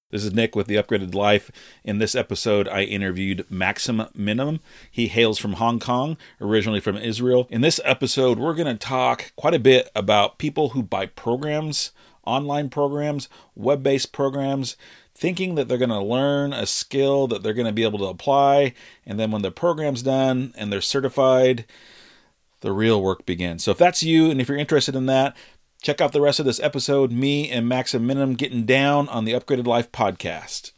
This is Nick with The Upgraded Life. In this episode, I interviewed Maxim Minam. He hails from Hong Kong, originally from Israel. In this episode, we're going to talk quite a bit about people who buy programs, online programs, web-based programs, thinking that they're going to learn a skill that they're going to be able to apply, and then when the program's done and they're certified, the real work begins. So if that's you, and if you're interested in that, check out the rest of this episode, me and Maxim Minam getting down on the Upgraded Life podcast.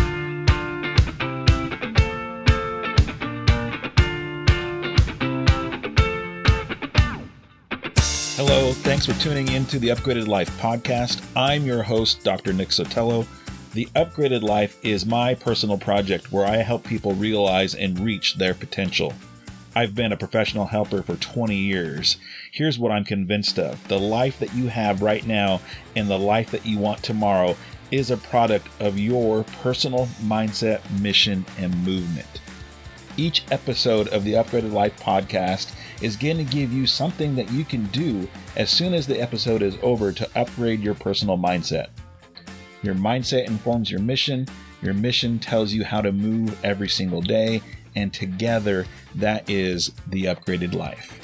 Hello, thanks for tuning in to the Upgraded Life podcast. I'm your host, Dr. Nick Sotelo. The Upgraded Life is my personal project where I help people realize and reach their potential. I've been a professional helper for 20 years. Here's what I'm convinced of. The life that you have right now and the life that you want tomorrow is a product of your personal mindset, mission, and movement. Each episode of the Upgraded Life podcast is going to give you something that you can do as soon as the episode is over to upgrade your personal mindset. Your mindset informs your mission tells you how to move every single day, and together, that is the Upgraded Life.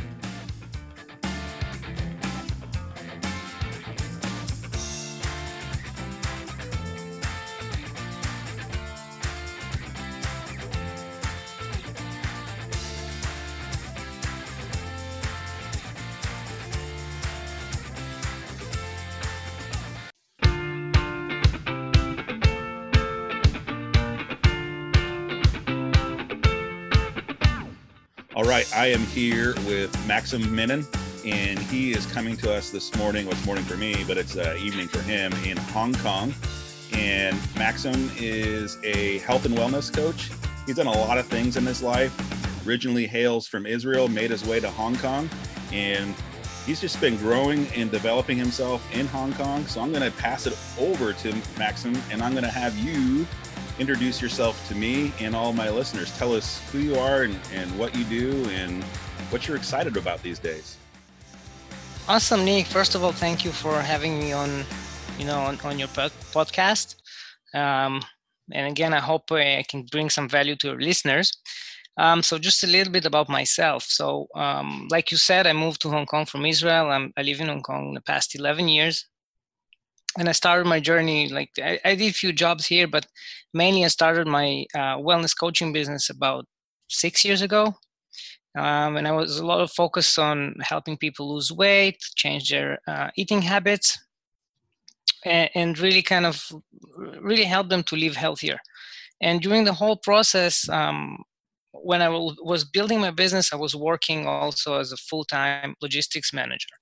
All right, I am here with Maxim Minam, and he is coming to us this morning. Well, it's morning for me, but it's evening for him in Hong Kong. And Maxim is a health and wellness coach. He's done a lot of things in his life. Originally hails from Israel, made his way to Hong Kong, and he's just been growing and developing himself in Hong Kong. So I'm going to pass it over to Maxim, and I'm going to have you introduce yourself to me and all my listeners. Tell us who you are and what you do and what you're excited about these days. Awesome, Nick. First of all, thank you for having me on your podcast. And again, I hope I can bring some value to your listeners. So just a little bit about myself. So like you said, I moved to Hong Kong from Israel. I live in Hong Kong the past 11 years. And I started my journey, I did a few jobs here, but mainly I started my wellness coaching business about 6 years ago. And I was a lot of focus on helping people lose weight, change their eating habits, and really really help them to live healthier. And during the whole process, when I was building my business, I was working also as a full-time logistics manager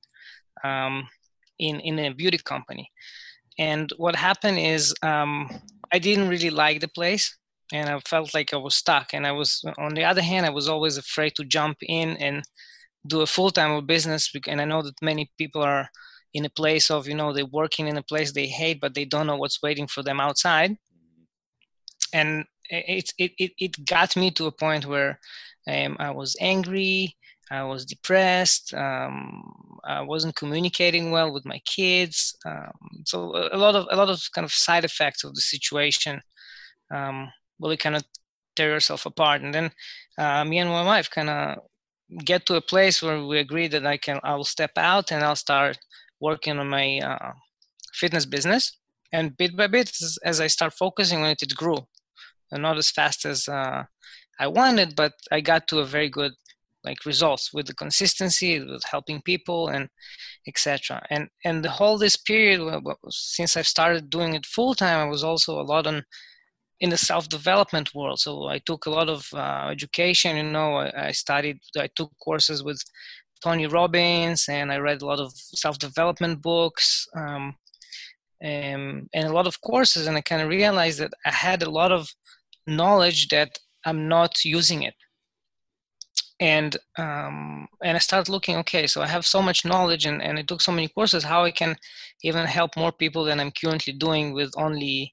in a beauty company. And what happened is I didn't really like the place, and I felt like I was stuck. And on the other hand, I was always afraid to jump in and do a full-time business. And I know that many people are in a place of, they're working in a place they hate, but they don't know what's waiting for them outside. And it got me to a point where I was angry, I was depressed, I wasn't communicating well with my kids. So a lot of kind of side effects of the situation really kind of tear yourself apart. And then me and my wife kind of get to a place where we agree that I will step out and I'll start working on my fitness business. And bit by bit, as I start focusing on it, it grew. And not as fast as I wanted, but I got to a very good results with the consistency, with helping people, and etc. And the whole this period, since I've started doing it full time, I was also a lot in the self-development world. So I took a lot of education. I took courses with Tony Robbins, and I read a lot of self-development books. And a lot of courses, and I kind of realized that I had a lot of knowledge that I'm not using it. And I started looking, okay, so I have so much knowledge and I took so many courses, how I can even help more people than I'm currently doing with only,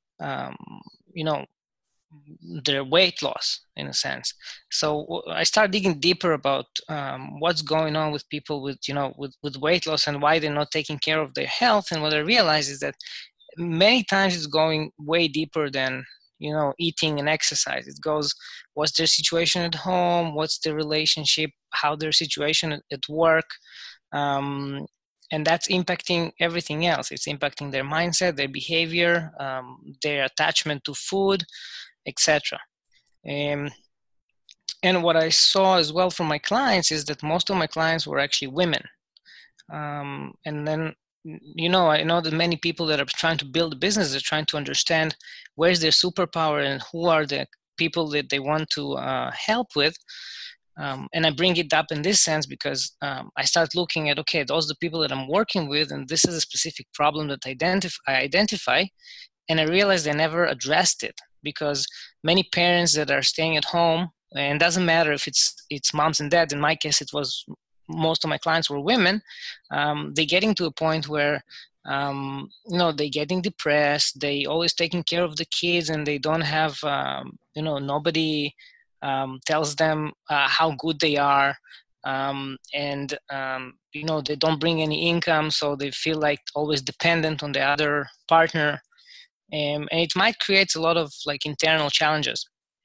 their weight loss in a sense. So I started digging deeper about what's going on with people with weight loss and why they're not taking care of their health. And what I realized is that many times it's going way deeper than, you know, eating and exercise. It goes, what's their situation at home, what's their relationship, how their situation at work, um, and that's impacting everything else. It's impacting their mindset, their behavior, their attachment to food, etc. um, and what I saw as well from my clients is that most of my clients were actually women. And then, you know, I know that many people that are trying to build a business are trying to understand where's their superpower and who are the people that they want to help with. And I bring it up in this sense because I start looking at, okay, those are the people that I'm working with, and this is a specific problem that I identify, and I realized I never addressed it because many parents that are staying at home, and it doesn't matter if it's moms and dads. In my case, it was most of my clients were women. They getting to a point where you know, they getting depressed. They always taking care of the kids, and they don't have you know, nobody tells them how good they are. And you know, they don't bring any income, so they feel like always dependent on the other partner. And it might create a lot of like internal challenges.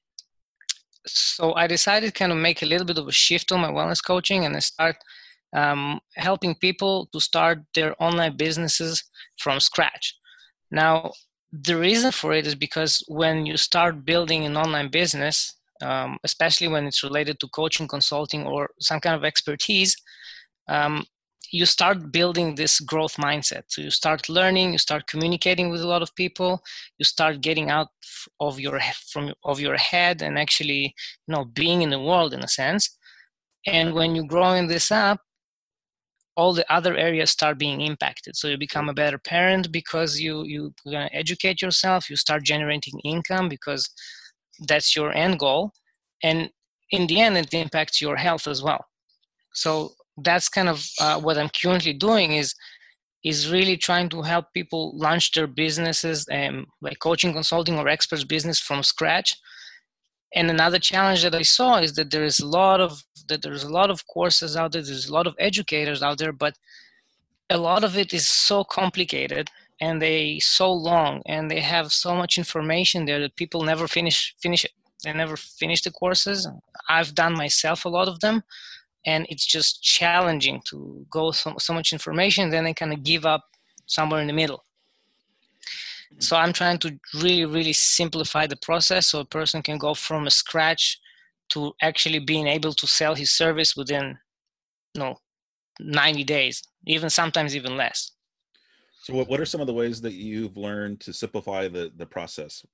So I decided kind of make a little bit of a shift on my wellness coaching, and I start helping people to start their online businesses from scratch. Now, the reason for it is because when you start building an online business, especially when it's related to coaching, consulting, or some kind of expertise, um, you start building this growth mindset. So you start learning, you start communicating with a lot of people, you start getting out of your head and actually, you know, being in the world in a sense. And when you're growing this up, all the other areas start being impacted. So you become a better parent because you're going to educate yourself, you start generating income because that's your end goal, and in the end it impacts your health as well. So that's kind of what I'm currently doing is really trying to help people launch their businesses, like coaching, consulting, or experts business from scratch. And another challenge that I saw is that there's a lot of courses out there, there's a lot of educators out there, but a lot of it is so complicated and they so long and they have so much information there that people never finish it. They never finish the courses. I've done myself a lot of them, and it's just challenging to go so much information, then I kind of give up somewhere in the middle. So I'm trying to really simplify the process so a person can go from scratch to actually being able to sell his service within, you know, 90 days, even sometimes even less. So what are some of the ways that you've learned to simplify the process?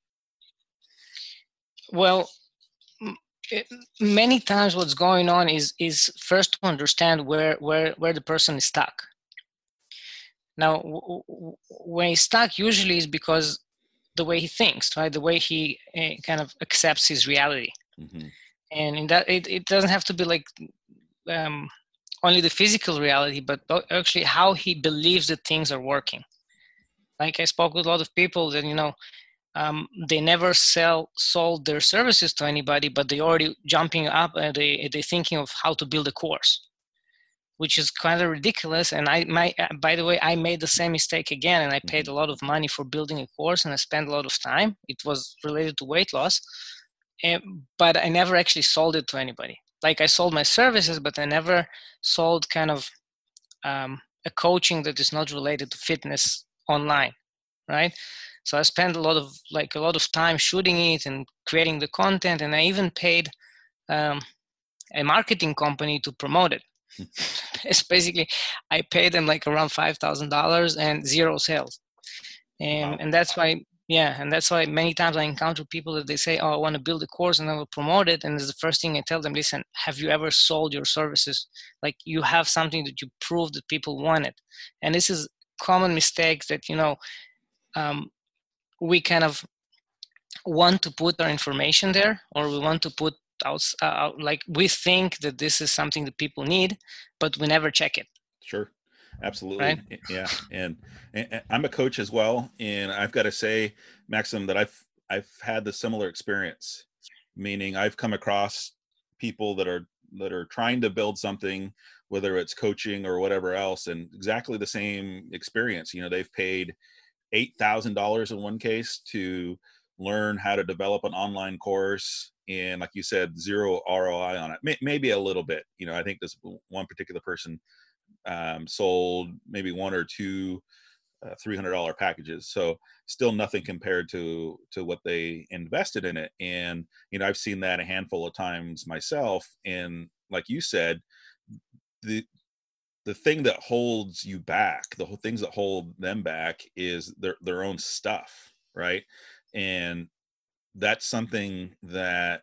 Well, many times what's going on is first to understand where the person is stuck. Now, when he's stuck, usually is because the way he thinks, right? The way he kind of accepts his reality. Mm-hmm. And in that, it doesn't have to be like only the physical reality, but actually how he believes that things are working. Like I spoke with a lot of people that, you know, they never sold their services to anybody, but they already jumping up and they thinking of how to build a course, which is kind of ridiculous. And by the way, I made the same mistake again, and I paid a lot of money for building a course, and I spent a lot of time. It was related to weight loss, but I never actually sold it to anybody. Like I sold my services, but I never sold kind of a coaching that is not related to fitness online, right? So I spent a lot of time shooting it and creating the content, and I even paid a marketing company to promote it. It's basically, I paid them like around $5,000 and zero sales. Wow. And that's why, and that's why many times I encounter people that they say, oh, I want to build a course and I will promote it. And it's the first thing I tell them, listen, have you ever sold your services? Like you have something that you prove that people want it. And this is common mistake that, you know, we kind of want to put our information there, or we want to put out, like we think that this is something that people need, but we never check it. Sure. Absolutely. Right? Yeah. And I'm a coach as well. And I've got to say, Maxim, that I've had the similar experience, meaning I've come across people that are trying to build something, whether it's coaching or whatever else, and exactly the same experience. You know, they've paid $8,000 in one case to learn how to develop an online course, and like you said, zero ROI on it. Maybe a little bit. I think this one particular person sold maybe one or two $300 packages, so still nothing compared to what they invested in it. And I've seen that a handful of times myself. And like you said, the the thing that holds you back, the whole things that hold them back, is their own stuff, right? And that's something that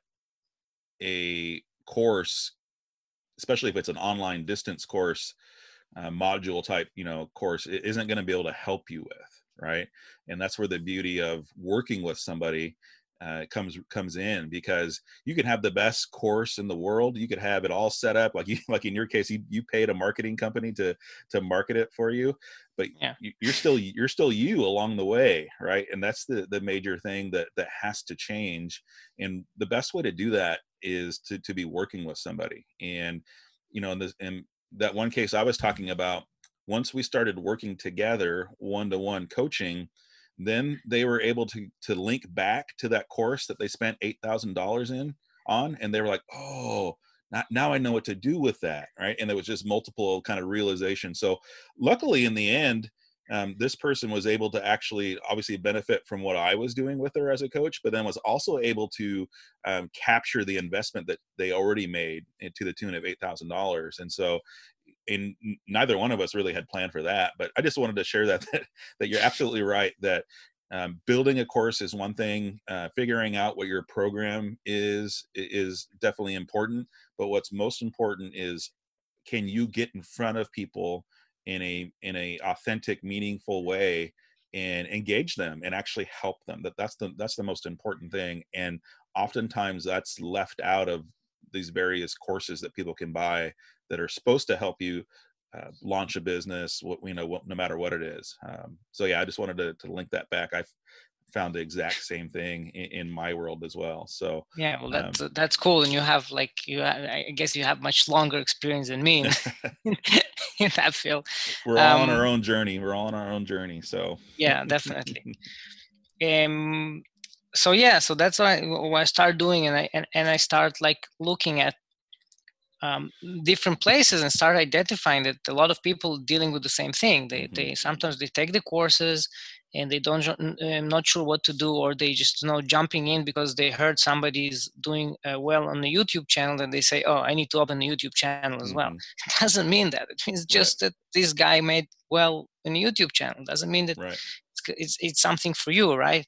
a course, especially if it's an online distance course, module type course, it isn't going to be able to help you with, right? And that's where the beauty of working with somebody comes in, because you can have the best course in the world, you could have it all set up, like in your case, you paid a marketing company to market it for you, but Yeah. you're still you along the way, right? And that's the major thing that has to change. And the best way to do that is to be working with somebody. And in that one case I was talking about, once we started working together, one-to-one coaching, then they were able to link back to that course that they spent $8,000 on, and they were like, oh, now I know what to do with that, right? And there was just multiple kind of realization. So luckily in the end, this person was able to actually obviously benefit from what I was doing with her as a coach, but then was also able to capture the investment that they already made to the tune of $8,000. And so, and neither one of us really had planned for that, but I just wanted to share that you're absolutely right, that building a course is one thing, figuring out what your program is definitely important, but what's most important is, can you get in front of people in a authentic, meaningful way, and engage them and actually help them? That's the most important thing. And oftentimes that's left out of these various courses that people can buy that are supposed to help you launch a business, no matter what it is. So yeah, I just wanted to link that back. I found the exact same thing in my world as well. So Yeah, well, that's cool. And you have I guess you have much longer experience than me in that field. we're all on our own journey. So Yeah, definitely. So yeah, so that's what I started doing, and I start like looking at different places and start identifying that a lot of people dealing with the same thing. They sometimes they take the courses and they don't not sure what to do, or they just jumping in because they heard somebody's doing well on the YouTube channel, and they say, oh, I need to open a YouTube channel as well. It doesn't mean that. It means just that this guy made well in a YouTube channel. Doesn't mean that it's something for you, right?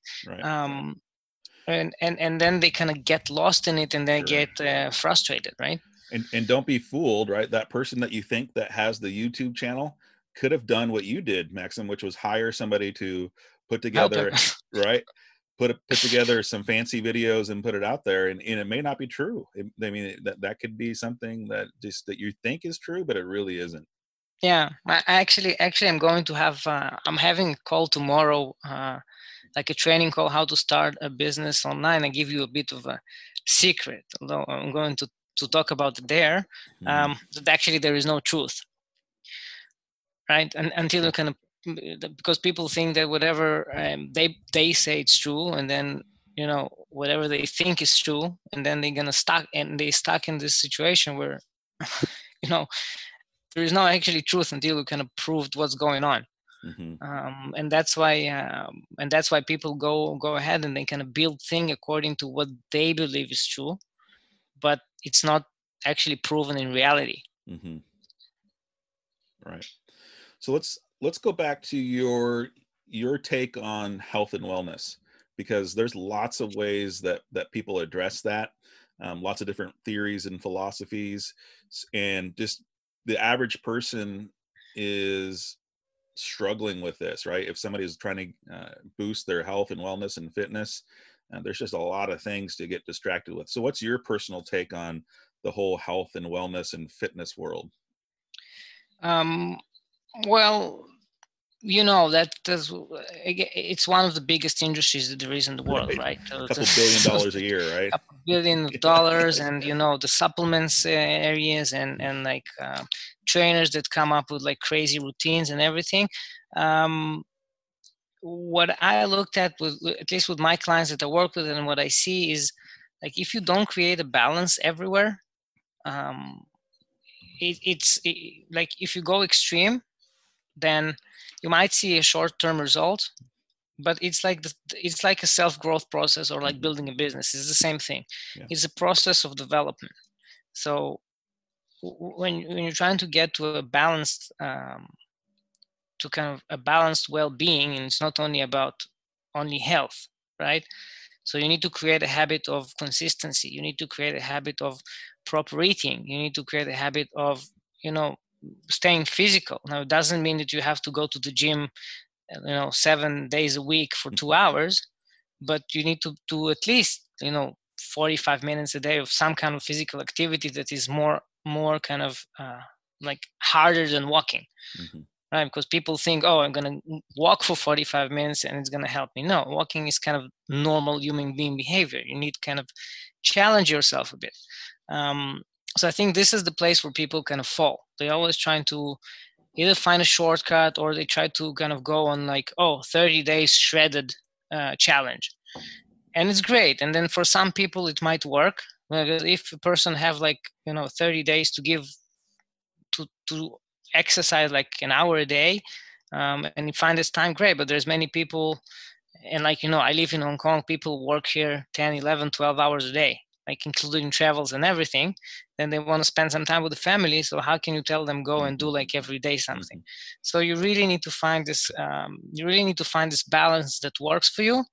And then they kind of get lost in it, and they get frustrated, right? And don't be fooled, right? That person that you think that has the YouTube channel could have done what you did, Maxim, which was hire somebody to put together, right? Put together some fancy videos and put it out there, and it may not be true. I mean, that could be something that you think is true, but it really isn't. Yeah, I actually I'm going to have I'm having a call tomorrow, like a training call, how to start a business online. I give you a bit of a secret, although I'm going to talk about it there. That actually there is no truth, right? And until you kind of, because people think that whatever they say it's true, and then whatever they think is true, and then they're gonna stuck in this situation where there is no actually truth until you kind of proved what's going on. And that's why people go ahead and they kind of build thing according to what they believe is true, but it's not actually proven in reality. Right. So let's go back to your take on health and wellness, because there's lots of ways that people address that, lots of different theories and philosophies, and just the average person is struggling with this, right? If somebody is trying to boost their health and wellness and fitness, there's just a lot of things to get distracted with. So what's your personal take on the whole health and wellness and fitness world? Well, it's one of the biggest industries that there is in the world, right? A couple $1 billion a year, right? A billion of dollars, and the supplements areas, and like trainers that come up with like crazy routines and everything. what I looked at at least with my clients that I work with, and what I see is like if you don't create a balance everywhere, um, like if you go extreme, then you might see a short-term result, but it's like a self-growth process, or like building a business. It's the same thing. Yeah. It's a process of development. So when you're trying to get to a balanced to kind of a balanced well-being, and it's not only about only health, right? So you need to create a habit of consistency. You need to create a habit of proper eating. You need to create a habit of, you know, staying physical. Now, it doesn't mean that you have to go to the gym, 7 days a week for 2 hours, but you need to do at least, 45 minutes a day of some kind of physical activity that is more kind of like harder than walking. Mm-hmm. Right? Because people think, oh, I'm going to walk for 45 minutes and it's going to help me. No, walking is kind of normal human being behavior. You need to kind of challenge yourself a bit. So I think this is the place where people kind of fall. They're always trying to either find a shortcut, or they try to kind of go on like, 30 days shredded challenge. And it's great. And then for some people it might work. Because if a person have like, 30 days to give to exercise like an hour a day, and you find this time, great. But there's many people, and like, I live in Hong Kong, people work here 10, 11, 12 hours a day, like including travels and everything. Then they want to spend some time with the family. So how can you tell them go and do like every day something? So you really need to find this balance that works for you,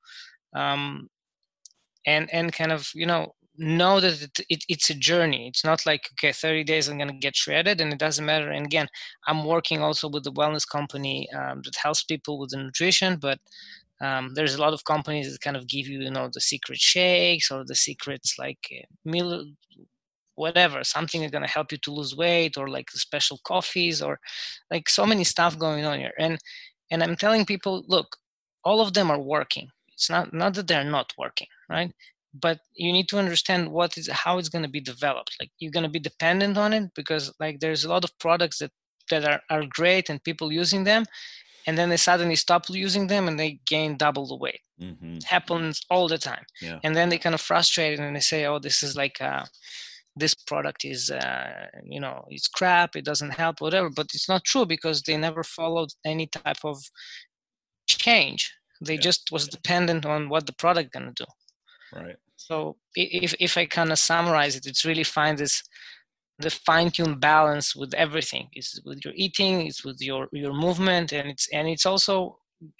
and kind of, know that it's a journey. It's not like, okay, 30 days I'm going to get shredded and it doesn't matter. And again, I'm working also with the wellness company that helps people with the nutrition, but there's a lot of companies that kind of give you, the secret shakes, or the secrets like meal, whatever, something that's going to help you to lose weight, or like special coffees, or like so many stuff going on here. And I'm telling people, look, all of them are working. It's not that they're not working, right? But you need to understand how it's going to be developed. Like, you're going to be dependent on it because like there's a lot of products that are great and people using them, and then they suddenly stop using them and they gain double the weight. It happens all the time. Yeah. And then they kind of frustrated and they say, oh, this is like this product is it's crap, it doesn't help, whatever. But it's not true, because they never followed any type of change. They just was dependent on what the product gonna do. Right. So if I kind of summarize it, it's really find the fine-tuned balance with everything. It's with your eating, it's with your movement, and it's also,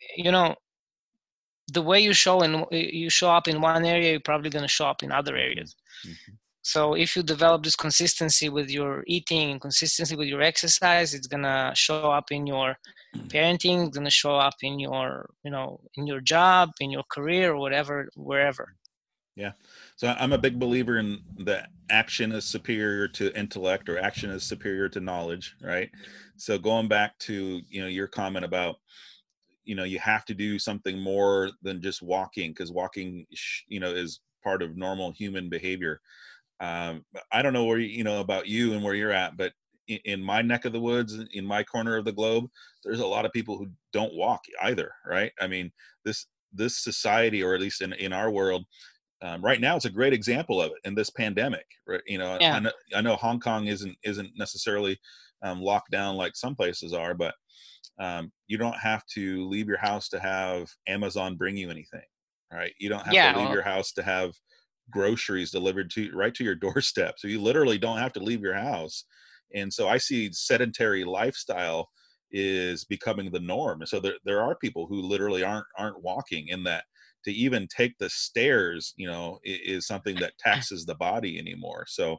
the way you show up in one area, you're probably going to show up in other areas. So if you develop this consistency with your eating and consistency with your exercise, it's going to show up in your parenting, it's going to show up in your, in your job, in your career, or whatever, wherever. Yeah. So I'm a big believer in that action is superior to intellect, or action is superior to knowledge, right? So going back to, your comment about, you have to do something more than just walking, because walking, is part of normal human behavior. I don't know where, about you and where you're at, but in my neck of the woods, in my corner of the globe, there's a lot of people who don't walk either, right? I mean, this society, or at least in our world, right now, it's a great example of it in this pandemic, right? I know Hong Kong isn't necessarily locked down like some places are, but you don't have to leave your house to have Amazon bring you anything, right? You don't have to leave your house to have groceries delivered right to your doorstep. So you literally don't have to leave your house. And so I see sedentary lifestyle is becoming the norm. So there are people who literally aren't walking, in that to even take the stairs, is something that taxes the body anymore. So,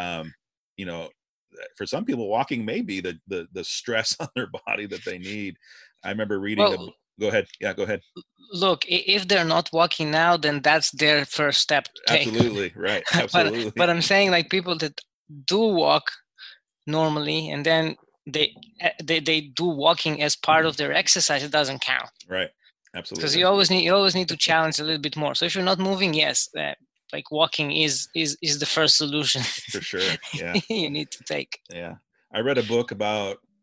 for some people, walking may be the stress on their body that they need. I remember reading go ahead. Yeah, go ahead. Look, if they're not walking now, then that's their first step to take. Absolutely. Right. Absolutely. But I'm saying, like, people that do walk normally, and then they do walking as part of their exercise, it doesn't count. Right. Absolutely. Because you always need to challenge a little bit more. So if you're not moving, yes, like walking is the first solution. For sure. Yeah. You need to take. Yeah. I read a book about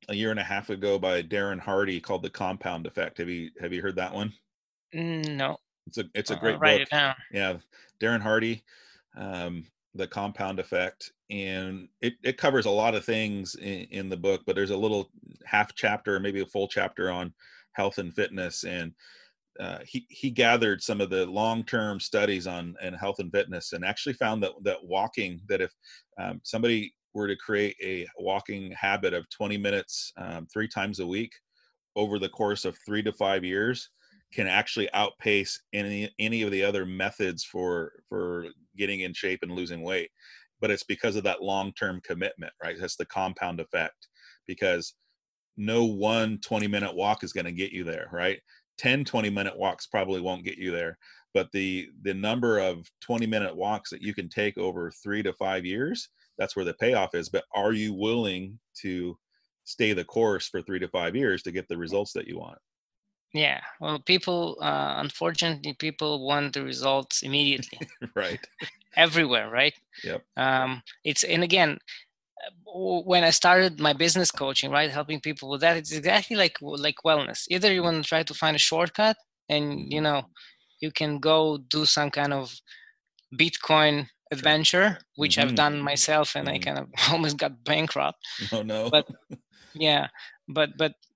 a year and a half ago by Darren Hardy called The Compound Effect. Have you heard that one? No. It's a I'll great write book. it down. Yeah, Darren Hardy, The Compound Effect, and it covers a lot of things in the book. But there's a little half chapter, maybe a full chapter on health and fitness, and he gathered some of the long-term studies on and health and fitness, and actually found that walking, that if somebody were to create a walking habit of 20 minutes 3 times a week over the course of 3 to 5 years, can actually outpace any of the other methods for getting in shape and losing weight. But it's because of that long-term commitment, right? That's the compound effect, because no one 20-minute walk is going to get you there, right? 10 20-minute walks probably won't get you there, but the number of 20-minute walks that you can take over 3 to 5 years, that's where the payoff is. But are you willing to stay the course for 3 to 5 years to get the results that you want? Yeah. Well, people, unfortunately, people want the results immediately. Right. Everywhere, right? Yep. And again, when I started my business coaching, right, helping people with that, it's exactly like wellness. Either you want to try to find a shortcut, and you can go do some kind of Bitcoin adventure, which I've done myself, and I kind of almost got bankrupt. Oh no. But yeah, but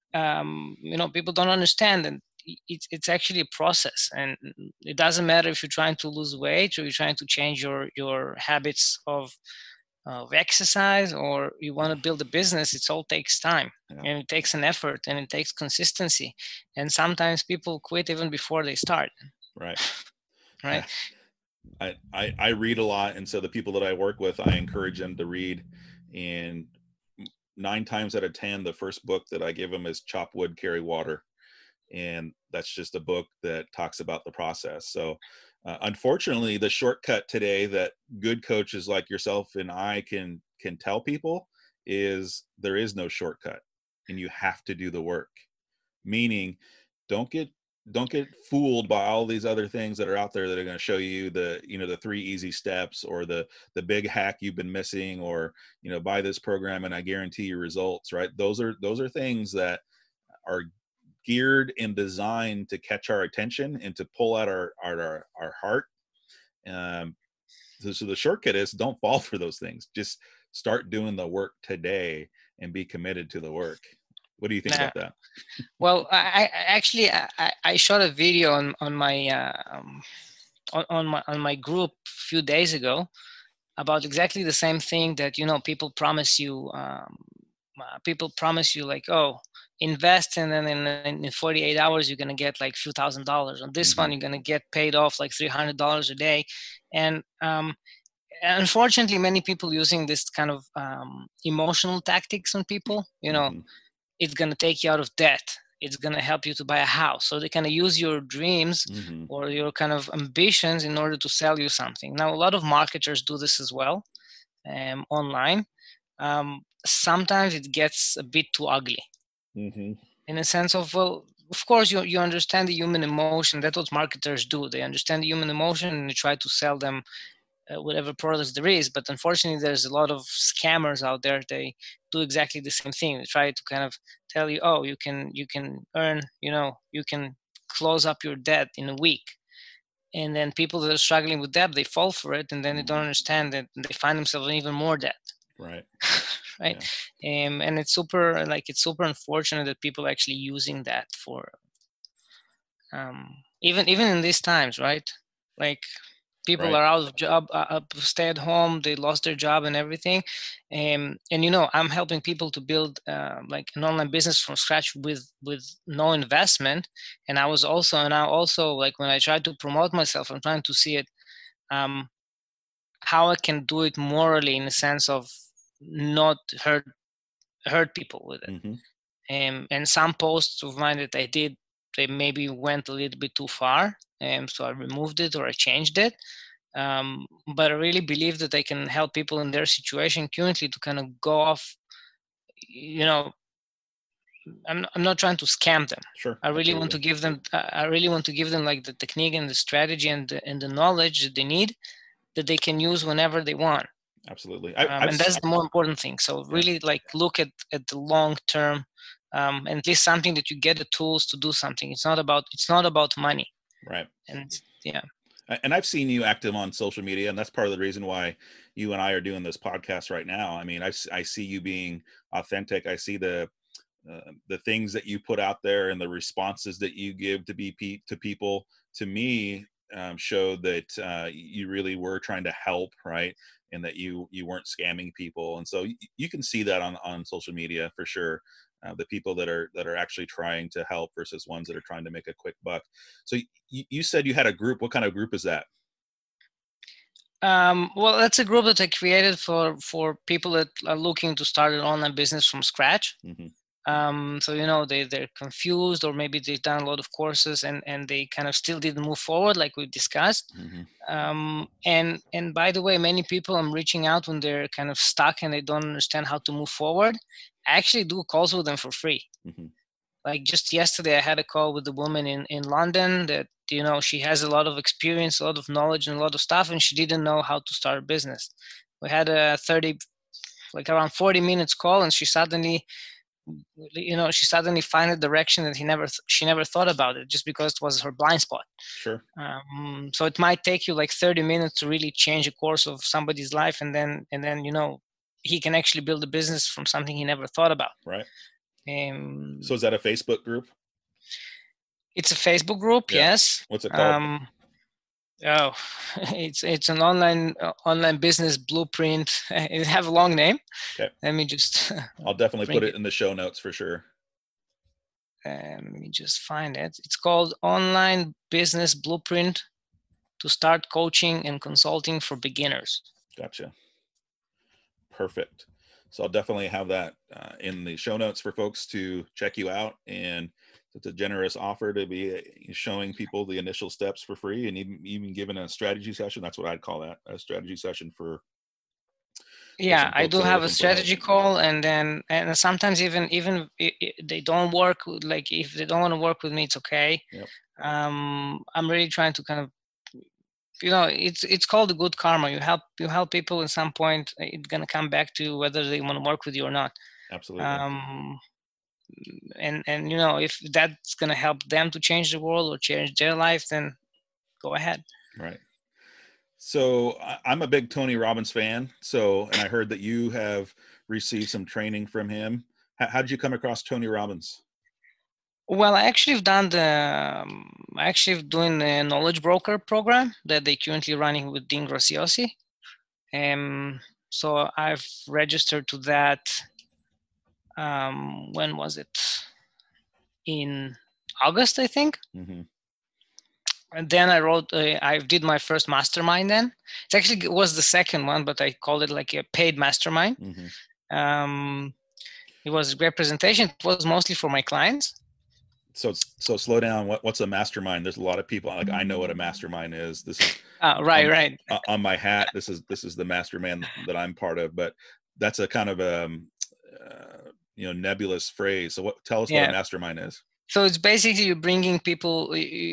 people don't understand, and it's actually a process, and it doesn't matter if you're trying to lose weight or you're trying to change your habits of exercise, or you want to build a business. It all takes time, and it takes an effort, and it takes consistency, and sometimes people quit even before they start. Right. Right. I read a lot, and so the people that I work with, I encourage them to read, and 9 times out of 10, the first book that I give them is Chop Wood, Carry Water, and that's just a book that talks about the process. So unfortunately, the shortcut today that good coaches like yourself and I can tell people is there is no shortcut, and you have to do the work. Meaning, don't get fooled by all these other things that are out there that are going to show you the 3 easy steps, or the big hack you've been missing, or buy this program and I guarantee you results, right? Those are things that are geared and designed to catch our attention and to pull out our heart. So the shortcut is, don't fall for those things. Just start doing the work today and be committed to the work. What do you think about that? Well, I actually shot a video on my on my group a few days ago about exactly the same thing, that people promise you. People promise you, like, oh, invest, and then in 48 hours you're gonna get like a few $1,000s. On this one, you're gonna get paid off like $300 a day, and unfortunately, many people using this kind of emotional tactics on people. It's going to take you out of debt. It's going to help you to buy a house. So they kind of use your dreams or your kind of ambitions in order to sell you something. Now, a lot of marketers do this as well online. Sometimes it gets a bit too ugly in a sense of, well, of course, you understand the human emotion. That's what marketers do. They understand the human emotion, and they try to sell them whatever products there is. But unfortunately, there's a lot of scammers out there. They do exactly the same thing. They try to kind of tell you, oh, you can earn, you can close up your debt in a week. And then people that are struggling with debt, they fall for it, and then they don't understand that they find themselves in even more debt. Right. Right. Yeah. And it's super unfortunate that people are actually using that for even in these times, right? Like, people are out of job, stay at home, they lost their job and everything. And I'm helping people to build like an online business from scratch with no investment. And I also, like, when I try to promote myself, I'm trying to see it, how I can do it morally, in the sense of not hurt people with it. And some posts of mine that I did, they maybe went a little bit too far, so I removed it or I changed it. But I really believe that I can help people in their situation currently to kind of go off. I'm not trying to scam them. Sure. I really want to give them. Like the technique and the strategy and the knowledge that they need, that they can use whenever they want. Absolutely. And that's the more important thing. So really like look at the long term, and at least something that you get the tools to do something. It's not about money. Right. And yeah. And I've seen you active on social media, and that's part of the reason why you and I are doing this podcast right now. I mean, I see you being authentic. I see the things that you put out there and the responses that you give to people. To me, show that you really were trying to help, right? And that you weren't scamming people. And so you can see that on social media for sure. The people that are actually trying to help versus ones that are trying to make a quick buck. So you said you had a group. What kind of group is that? Well, that's a group that I created for people that are looking to start an online business from scratch. Mm-hmm. So they're confused, or maybe they've done a lot of courses and they kind of still didn't move forward, like we discussed. Mm-hmm. And by the way, many people I'm reaching out when they're kind of stuck and they don't understand how to move forward. I actually do calls with them for free. Mm-hmm. Like just yesterday, I had a call with a woman in London that she has a lot of experience, a lot of knowledge, and a lot of stuff, and she didn't know how to start a business. We had a around 40 minutes call, and she suddenly find a direction that she never thought about it, just because it was her blind spot. Sure. So it might take you like 30 minutes to really change the course of somebody's life, and then he can actually build a business from something he never thought about. Right. So is that a Facebook group? It's a Facebook group. Yeah. Yes. What's it called? It's an online business blueprint. It have a long name. Okay. Let me just. I'll definitely put it in the show notes for sure. Let me just find it. It's called Online Business Blueprint to Start Coaching and Consulting for Beginners. Gotcha. Perfect. So I'll definitely have that in the show notes for folks to check you out. And it's a generous offer to be showing people the initial steps for free, and even giving a strategy session. That's what I'd call that, a strategy session for. Yeah, I do have a strategy call, and sometimes even they don't work. Like if they don't want to work with me, it's okay. Yep. I'm really trying to kind of, it's called the good karma. You help people at some point, it's gonna come back to you whether they want to work with you or not. Absolutely. And if that's gonna help them to change the world or change their life, then go ahead. Right. So I'm a big Tony Robbins fan. And I heard that you have received some training from him. How did you come across Tony Robbins? Well, I actually have done doing the Knowledge Broker program that they're currently running with Dean Graziosi. So I've registered to that. When was it? In August, I think. Mm-hmm. And then I did my first mastermind then. It was the second one, but I called it like a paid mastermind. Mm-hmm. It was a great presentation. It was mostly for my clients. So slow down. What's a mastermind? There's a lot of people, like, I know what a mastermind is. This is right. On my hat. This is the mastermind that I'm part of, but that's a kind of a nebulous phrase. So tell us what a mastermind is. So it's basically you bringing people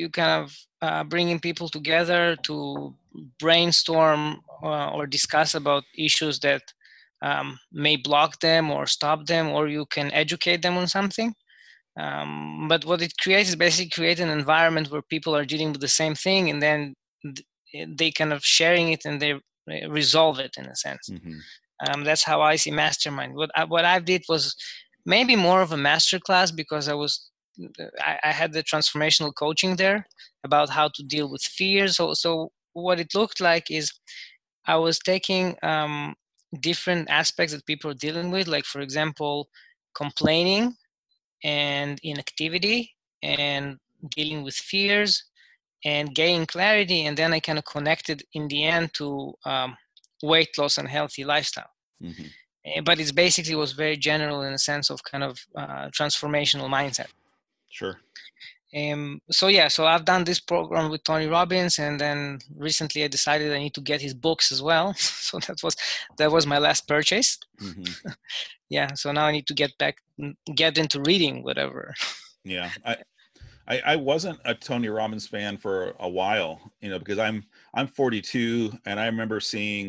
together to brainstorm or discuss about issues that may block them or stop them, or you can educate them on something. But what it creates is basically create an environment where people are dealing with the same thing, and then they kind of sharing it and they resolve it in a sense. Mm-hmm. That's how I see mastermind. What I did was maybe more of a master class, because I had the transformational coaching there about how to deal with fears. So what it looked like is I was taking different aspects that people are dealing with, like for example, complaining and inactivity and dealing with fears and gaining clarity, and then I kind of connected in the end to weight loss and healthy lifestyle. Mm-hmm. But it basically was very general in a sense of kind of transformational mindset. Sure. So I've done this program with Tony Robbins, and then recently I decided I need to get his books as well. So that was my last purchase. Mm-hmm. Yeah. So now I need to get into reading whatever. Yeah. I wasn't a Tony Robbins fan for a while, because I'm 42, and I remember seeing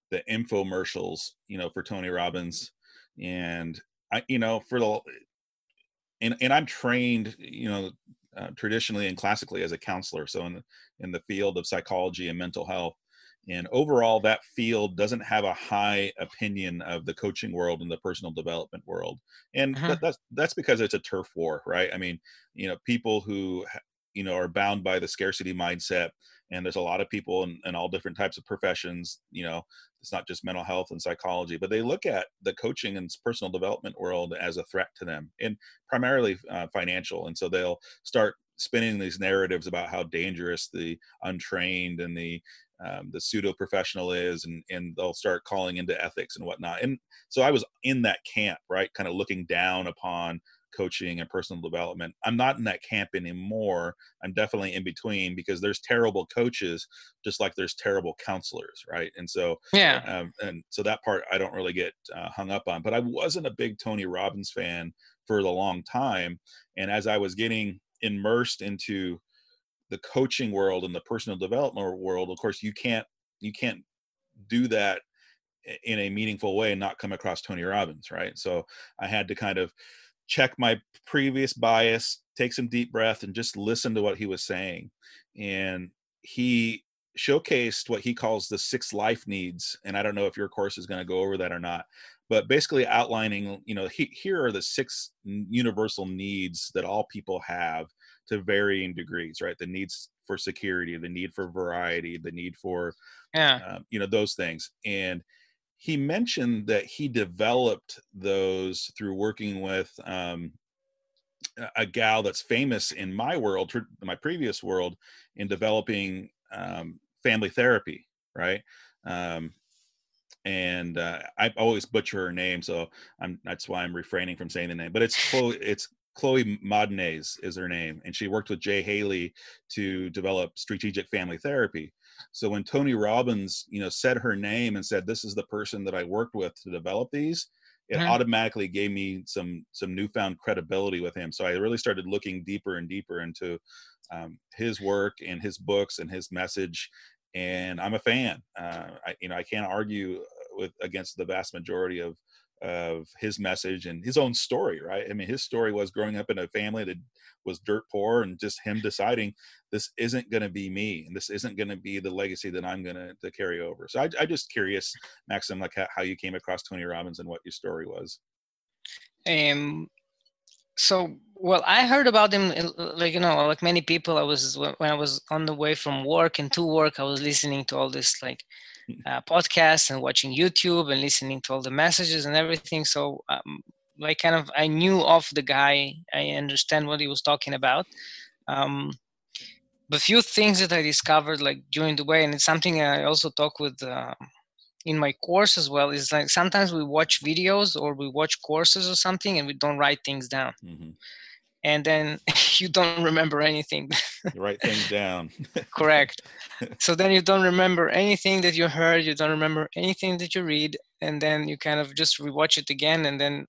the infomercials, for Tony Robbins. And I, for the and I'm trained, traditionally and classically as a counselor, so in the field of psychology and mental health. And overall, that field doesn't have a high opinion of the coaching world and the personal development world, and Mhm. that's because it's a turf war, right? I mean, people who are bound by the scarcity mindset, and there's a lot of people in all different types of professions. It's not just mental health and psychology, but they look at the coaching and personal development world as a threat to them, and primarily financial. And so they'll start spinning these narratives about how dangerous the untrained and the pseudo professional is, and they'll start calling into ethics and whatnot. And so I was in that camp, right, kind of looking down upon coaching and personal development. I'm not in that camp anymore. I'm definitely in between, because there's terrible coaches just like there's terrible counselors, right? And so Yeah. that part I don't really get hung up on. But I wasn't a big Tony Robbins fan for the long time, and as I was getting immersed into the coaching world and the personal development world, of course you can't do that in a meaningful way and not come across Tony Robbins, right? So I had to kind of check my previous bias, take some deep breath, and just listen to what he was saying. And he showcased what he calls the 6 life needs. And I don't know if your course is going to go over that or not, but basically outlining, here are the 6 universal needs that all people have to varying degrees, right? The needs for security, the need for variety, the need for, Yeah. those things. And he mentioned that he developed those through working with a gal that's famous in my world, my previous world, in developing family therapy, right? Um, and I always butcher her name, so that's why I'm refraining from saying the name. But it's Chloe Modnez is her name, and she worked with Jay Haley to develop strategic family therapy. So when Tony Robbins, said her name and said, "This is the person that I worked with to develop these," it Mhm. automatically gave me some newfound credibility with him. So I really started looking deeper and deeper into his work and his books and his message, and I'm a fan. I can't argue with against the vast majority of his message and his own story, right? I mean, his story was growing up in a family that was dirt poor, and just him deciding this isn't going to be me, and this isn't going to be the legacy that I'm going to carry over. So I just curious, Maxim, like how you came across Tony Robbins and what your story was. Um, so well, I heard about him, like like many people. When I was on the way from work and to work, I was listening to all this like podcasts and watching YouTube and listening to all the messages and everything. So like kind of I knew of the guy. I understand what he was talking about. Um, the few things that I discovered like during the way, and it's something I also talk with in my course as well, is like sometimes we watch videos or we watch courses or something and we don't write things down, Mm-hmm. and then you don't remember anything. You write things down. Correct. So then you don't remember anything that you heard, you don't remember anything that you read, and then you kind of just rewatch it again, and then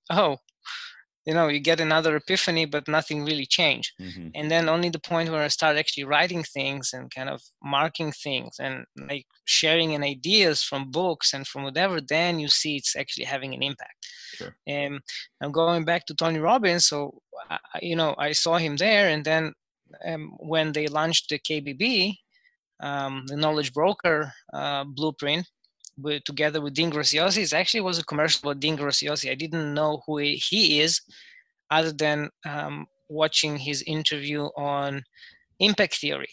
you get another epiphany, but nothing really changed. Mm-hmm. And then only the point where I start actually writing things and kind of marking things and like sharing an ideas from books and from whatever, then you see it's actually having an impact. Sure. And I'm going back to Tony Robbins. So I saw him there, and then when they launched the KBB, the Knowledge Broker blueprint, together with Dean Graziosi. It actually was a commercial about Dean Graziosi. I didn't know who he is, other than watching his interview on impact theory.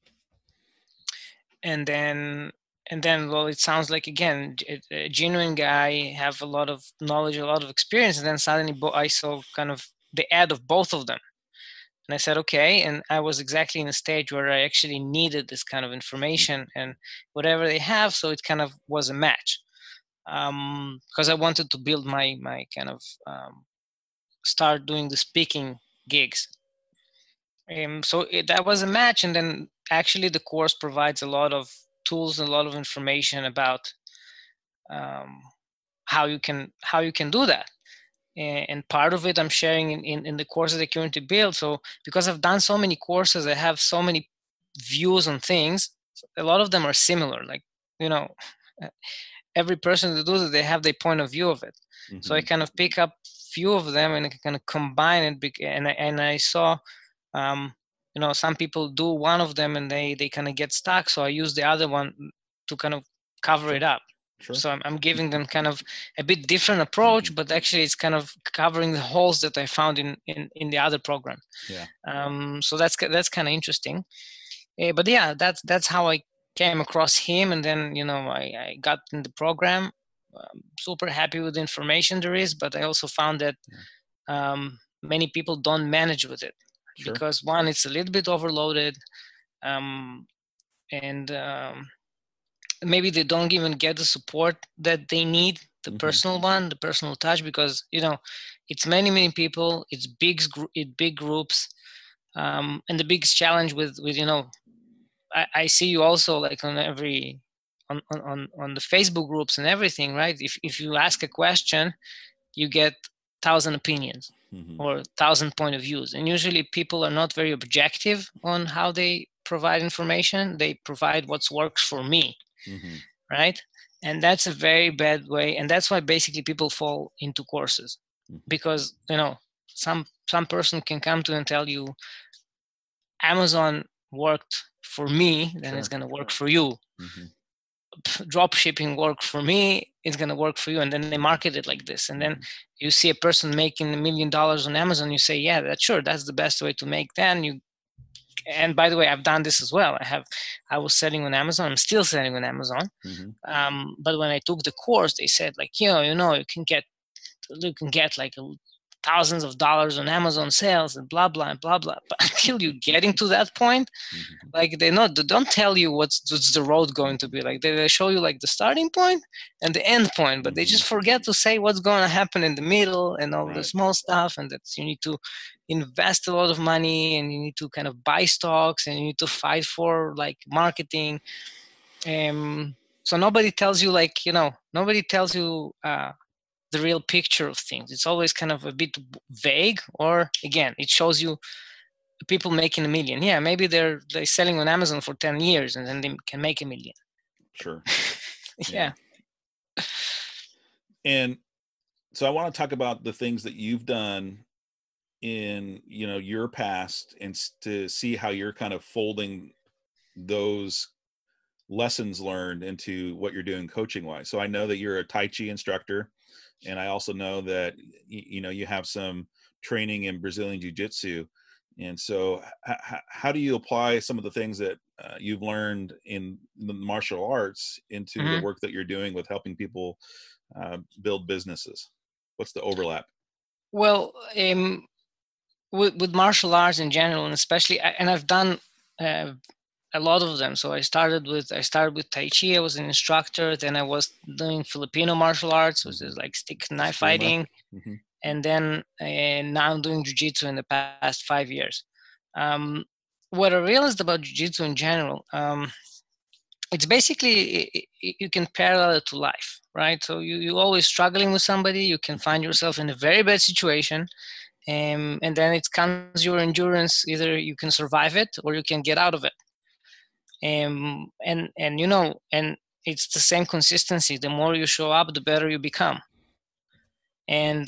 And then well, it sounds like, again, a genuine guy, have a lot of knowledge, a lot of experience. And then suddenly I saw kind of the ad of both of them. And I said, okay. And I was exactly in a stage where I actually needed this kind of information and whatever they have. So it kind of was a match, because I wanted to build my kind of start doing the speaking gigs. So that was a match. And then actually the course provides a lot of tools, a lot of information about um, how you can do that. And part of it I'm sharing in the course that I currently build. So because I've done so many courses, I have so many views on things. A lot of them are similar, like, every person that does it, they have their point of view of it. So I kind of pick up few of them and I kind of combine it. And I saw, some people do one of them and they kind of get stuck. So I use the other one to kind of cover it up. Sure. So I'm giving them kind of a bit different approach, but actually it's kind of covering the holes that I found in the other program. Yeah. So that's kind of interesting. But yeah, that's how I came across him, and then I got in the program. Super happy with the information there is, but I also found that many people don't manage with it. Sure. Because one, it's a little bit overloaded, and maybe they don't even get the support that they need, the personal one, the personal touch, because it's many people, it's big groups, and the biggest challenge with I see you also like on every on the Facebook groups and everything, right? If you ask a question, you get 1,000 opinions or 1,000 point of views, and usually people are not very objective on how they provide information. They provide what works for me, right? And that's a very bad way, and that's why basically people fall into courses, because some person can come to and tell you Amazon worked for me, then it's going to work for you. Drop shipping worked for me, it's going to work for you. And then they market it like this. And then you see a person making $1 million on Amazon, you say, yeah, that's the best way to make. Then and by the way, I've done this as well. I was selling on Amazon. I'm still selling on Amazon. But when I took the course, they said like, you can get like thousands of dollars on Amazon sales and blah blah and blah blah. But until you're getting to that point, like they don't tell you what's the road going to be like. They show you like the starting point and the end point, but they just forget to say what's going to happen in the middle and all the small stuff, and that you need to invest a lot of money and you need to kind of buy stocks and you need to fight for like marketing. So nobody tells you the real picture of things. It's always kind of a bit vague, or again, it shows you people making $1 million. Yeah, maybe they're selling on Amazon for 10 years and then they can make $1 million. Sure. Yeah. And so I want to talk about the things that you've done in your past, and to see how you're kind of folding those lessons learned into what you're doing coaching wise. So I know that you're a Tai Chi instructor, and I also know that you have some training in Brazilian Jiu-Jitsu. And so how do you apply some of the things that you've learned in the martial arts into the work that you're doing with helping people build businesses? What's the overlap? Well, with martial arts in general, and especially, and I've done a lot of them. So I started with Tai Chi. I was an instructor. Then I was doing Filipino martial arts, which is like stick knife fighting. And then now I'm doing Jiu-Jitsu in the past 5 years. What I realized about Jiu-Jitsu in general, it's basically, you can parallel it to life, right? So you're always struggling with somebody. You can find yourself in a very bad situation. And then it comes your endurance. Either you can survive it or you can get out of it. And it's the same consistency. The more you show up, the better you become. And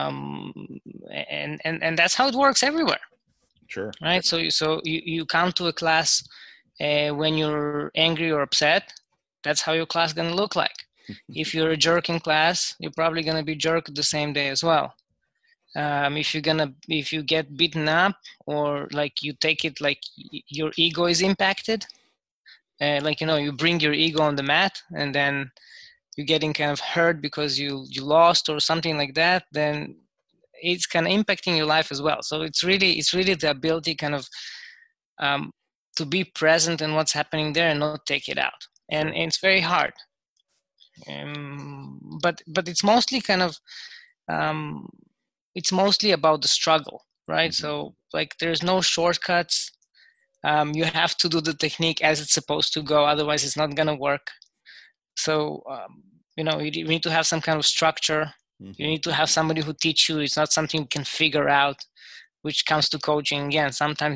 that's how it works everywhere. Sure. Right. So you come to a class when you're angry or upset. That's how your class is going to look like. If you're a jerk in class, you're probably going to be jerked the same day as well. If you get beaten up, or like you take it like your ego is impacted, you bring your ego on the mat and then you're getting kind of hurt because you lost or something like that, then it's kind of impacting your life as well. So it's really the ability kind of to be present in what's happening there and not take it out. And it's very hard. But it's mostly kind of it's mostly about the struggle, right? So like there's no shortcuts. You have to do the technique as it's supposed to go, otherwise it's not going to work. So you need to have some kind of structure. You need to have somebody who teach you. It's not something you can figure out. which comes to coaching again. Sometimes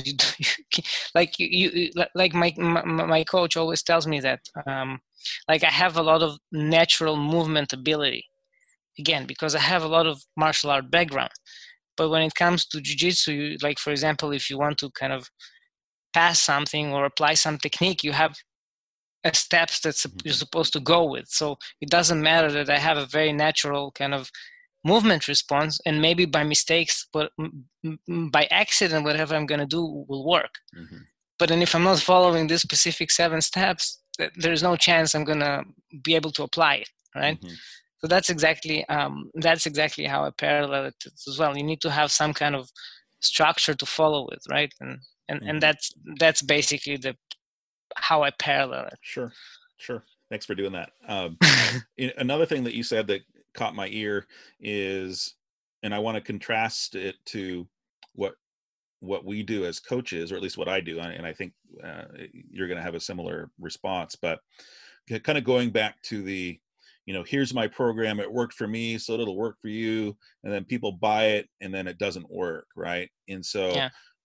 like my coach always tells me that like I have a lot of natural movement ability, again, because I have a lot of martial art background. But when it comes to jiu-jitsu, like for example, if you want to kind of pass something or apply some technique, you have steps that you're supposed to go with. So it doesn't matter that I have a very natural kind of movement response, and maybe by mistakes, but by accident, whatever I'm going to do will work. Mm-hmm. But then if I'm not following this specific 7 steps, there's no chance I'm going to be able to apply it, right? Mm-hmm. So that's exactly how I parallel it as well. You need to have some kind of structure to follow with, right? And that's basically how I parallel it. Sure. Thanks for doing that. Another thing that you said that caught my ear is, and I want to contrast it to what we do as coaches, or at least what I do, and I think you're going to have a similar response. But kind of going back to the, here's my program, it worked for me, so it'll work for you, and then people buy it, and then it doesn't work, right? And so,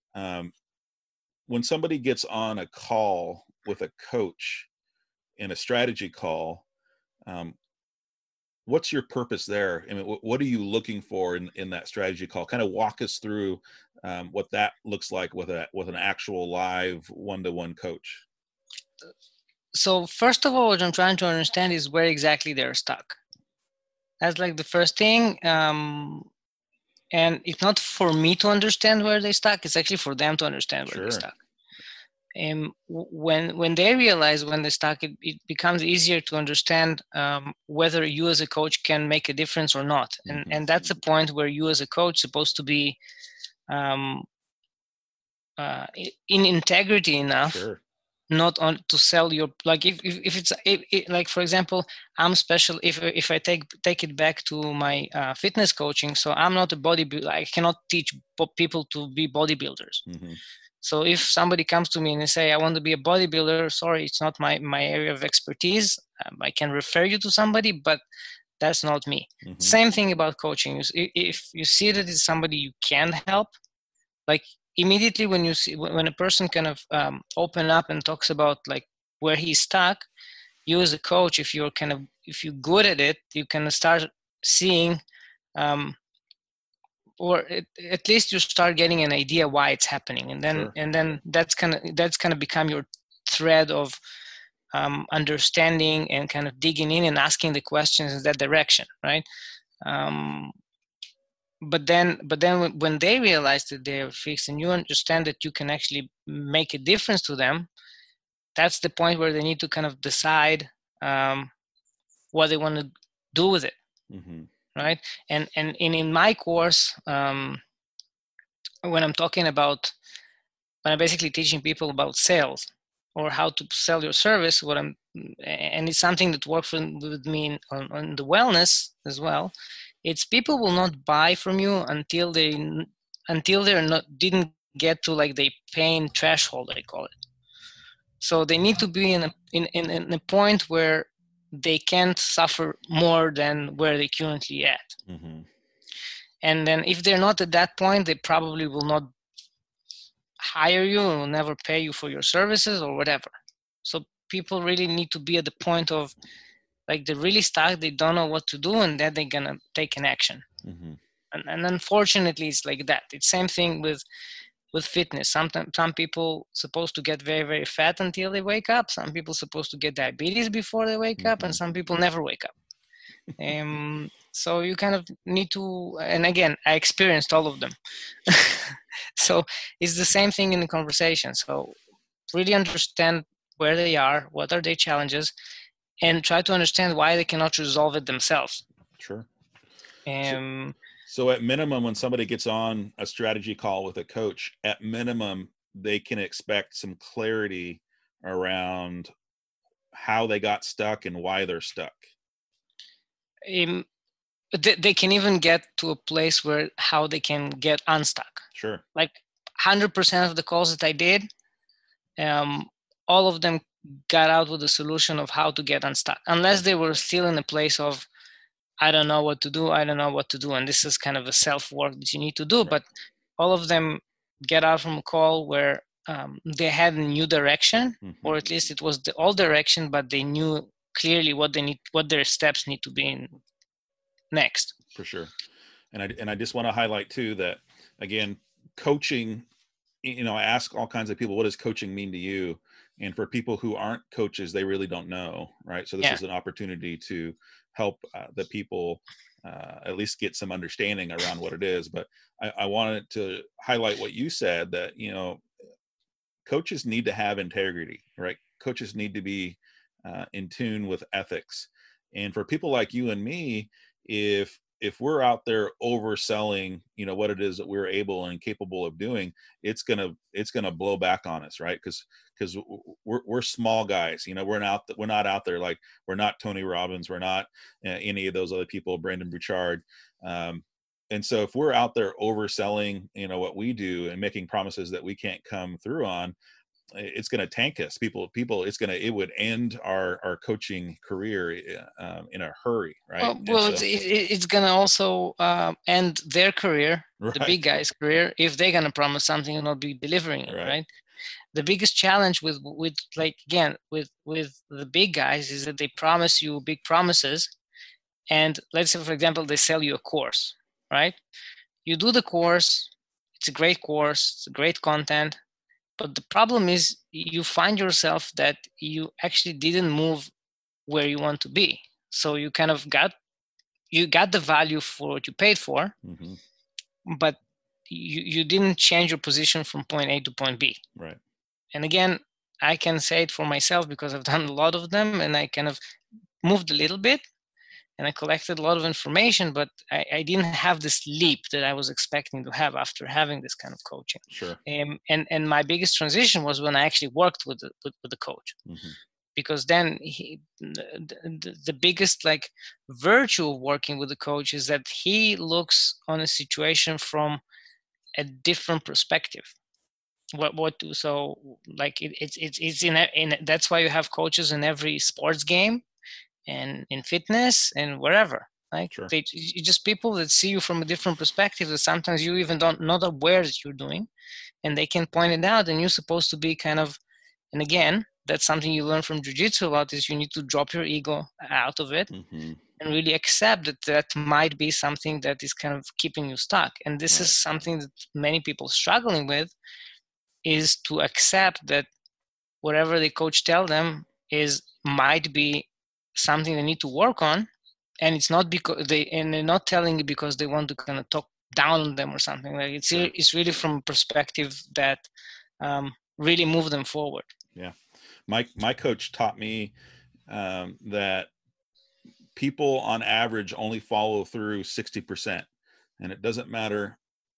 when somebody gets on a call with a coach in a strategy call, what's your purpose there? I mean, what are you looking for in that strategy call? Kind of walk us through what that looks like with an actual live one-to-one coach. So first of all, what I'm trying to understand is where exactly they're stuck. That's like the first thing. And it's not for me to understand where they're stuck. It's actually for them to understand where they're stuck. When they realize when they're stuck, it becomes easier to understand whether you as a coach can make a difference or not. And that's a point where you as a coach supposed to be in integrity enough, not on to sell your, like if it's like, for example, I'm special if I take it back to my fitness coaching. So I'm not a bodybuilder. I cannot teach people to be bodybuilders. Mm-hmm. So if somebody comes to me and they say, I want to be a bodybuilder, sorry, it's not my area of expertise. I can refer you to somebody, but that's not me. Mm-hmm. Same thing about coaching. If you see that it's somebody you can help, like immediately when you see, when a person kind of open up and talks about like where he's stuck, you as a coach, if you're good at it, you can start seeing, or at least you start getting an idea why it's happening, and then that's gonna become your thread of understanding and kind of digging in and asking the questions in that direction, right? But then when they realize that they're fixed and you understand that you can actually make a difference to them, that's the point where they need to kind of decide what they want to do with it. Mm-hmm. Right. And in my course, when I'm basically teaching people about sales or how to sell your service, and it's something that works with me on the wellness as well. It's people will not buy from you until didn't get to like the pain threshold, I call it. So they need to be in a point where they can't suffer more than where they're currently at. Mm-hmm. And then if they're not at that point, they probably will not hire you and will never pay you for your services or whatever. So people really need to be at the point of like they're really stuck, they don't know what to do, and then they're gonna take an action. Mm-hmm. And unfortunately, it's like that. It's same thing with fitness. Sometimes some people supposed to get very, very fat until they wake up. Some people supposed to get diabetes before they wake up, and some people never wake up. So you kind of need to, and again, I experienced all of them. So it's the same thing in the conversation. So really understand where they are, what are their challenges, and try to understand why they cannot resolve it themselves. Sure. So at minimum, when somebody gets on a strategy call with a coach, at minimum, they can expect some clarity around how they got stuck and why they're stuck. They can even get to a place where how they can get unstuck. Sure. Like 100% of the calls that I did, all of them got out with a solution of how to get unstuck, unless they were still in a place of, I don't know what to do. And this is kind of a self-work that you need to do. Right. But all of them get out from a call where they had a new direction, or at least it was the old direction, but they knew clearly what their steps need to be in next. For sure. And I just want to highlight too that, again, coaching, I ask all kinds of people, what does coaching mean to you? And for people who aren't coaches, they really don't know, right? So this is an opportunity to help the people at least get some understanding around what it is. But I wanted to highlight what you said, that, coaches need to have integrity, right? Coaches need to be in tune with ethics. And for people like you and me, if we're out there overselling, what it is that we're able and capable of doing, it's gonna blow back on us, right? Because we're small guys, we're not out there, like, we're not Tony Robbins, we're not any of those other people, Brendon Burchard. And so if we're out there overselling, what we do and making promises that we can't come through on, it's going to tank us. It would end our coaching career in a hurry, right? It's going to also end their career, right? The big guy's career, if they're going to promise something and not be delivering it, right? The biggest challenge with the big guys is that they promise you big promises, and let's say, for example, they sell you a course, right? You do the course, it's a great course, it's a great content, but the problem is you find yourself that you actually didn't move where you want to be. So you kind of got the value for what you paid for, but you didn't change your position from point A to point B. Right. And again, I can say it for myself because I've done a lot of them, and I kind of moved a little bit and I collected a lot of information, but I didn't have this leap that I was expecting to have after having this kind of coaching. Sure. And my biggest transition was when I actually worked with the coach, because then the biggest virtue of working with the coach is that he looks on a situation from a different perspective. It's in that's why you have coaches in every sports game and in fitness and wherever, Sure. Just people that see you from a different perspective that sometimes you even not aware that you're doing, and they can point it out, and you're supposed to be kind of, and again, that's something you learn from jiu-jitsu a lot, is you need to drop your ego out of it and really accept that might be something that is kind of keeping you stuck. And this is something that many people struggling with, is to accept that whatever the coach tell them might be something they need to work on, and it's not because they're not telling you because they want to kind of talk down on them or something. It's really from a perspective that really move them forward. Yeah, my coach taught me that people on average only follow through 60%, and it doesn't matter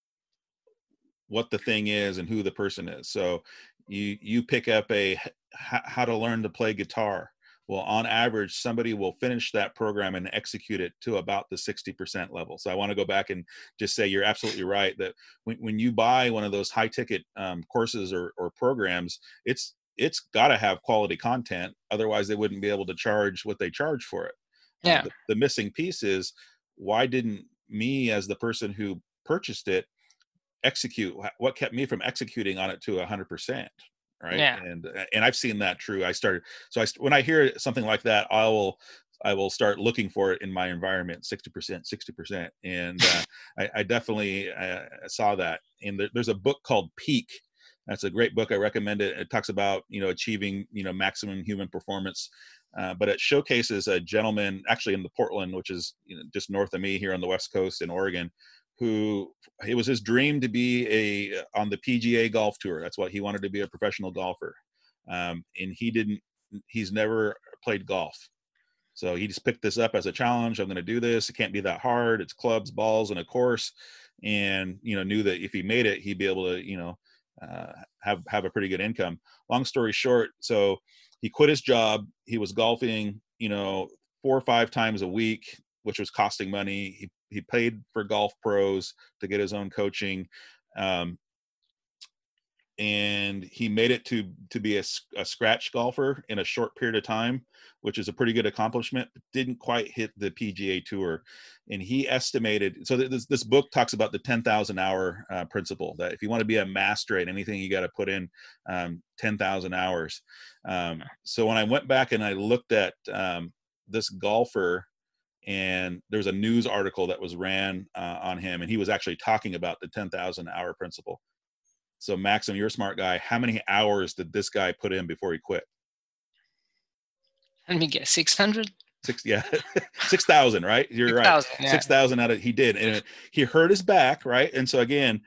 what the thing is and who the person is. So you pick up how to learn to play guitar. Well, on average, somebody will finish that program and execute it to about the 60% level. So I want to go back and just say, you're absolutely right that when you buy one of those high ticket courses or programs, it's got to have quality content. Otherwise, they wouldn't be able to charge what they charge for it. Yeah. The missing piece is, why didn't me, as the person who purchased it, execute? What kept me from executing on it to 100%? Right. Yeah. And I've seen that true. When I hear something like that, I will start looking for it in my environment. 60%. And I definitely saw that. And there's a book called Peak. That's a great book. I recommend it. It talks about, achieving, maximum human performance. But it showcases a gentleman actually in the Portland, which is just north of me here on the West Coast in Oregon, who it was his dream to be on the PGA golf tour. That's what he wanted, to be a professional golfer. And he's never played golf. So he just picked this up as a challenge. I'm going to do this. It can't be that hard. It's clubs, balls, and a course. And, knew that if he made it, he'd be able to, have a pretty good income. Long story short, so he quit his job. He was golfing, 4 or 5 times a week, which was costing money. He paid for golf pros to get his own coaching. and he made it to be a scratch golfer in a short period of time, which is a pretty good accomplishment, but didn't quite hit the PGA Tour. And he estimated, so this book talks about the 10,000 hour principle, that if you want to be a master at anything, you got to put in 10,000 hours. So when I went back and I looked at this golfer, and there's a news article that was ran on him, and he was actually talking about the 10,000 hour principle. So Maxim, you're a smart guy. How many hours did this guy put in before he quit? Let me guess, 600? 6,000, right? You're 6, right. Yeah. 6,000 out of, he did. And he hurt his back, right? And so again,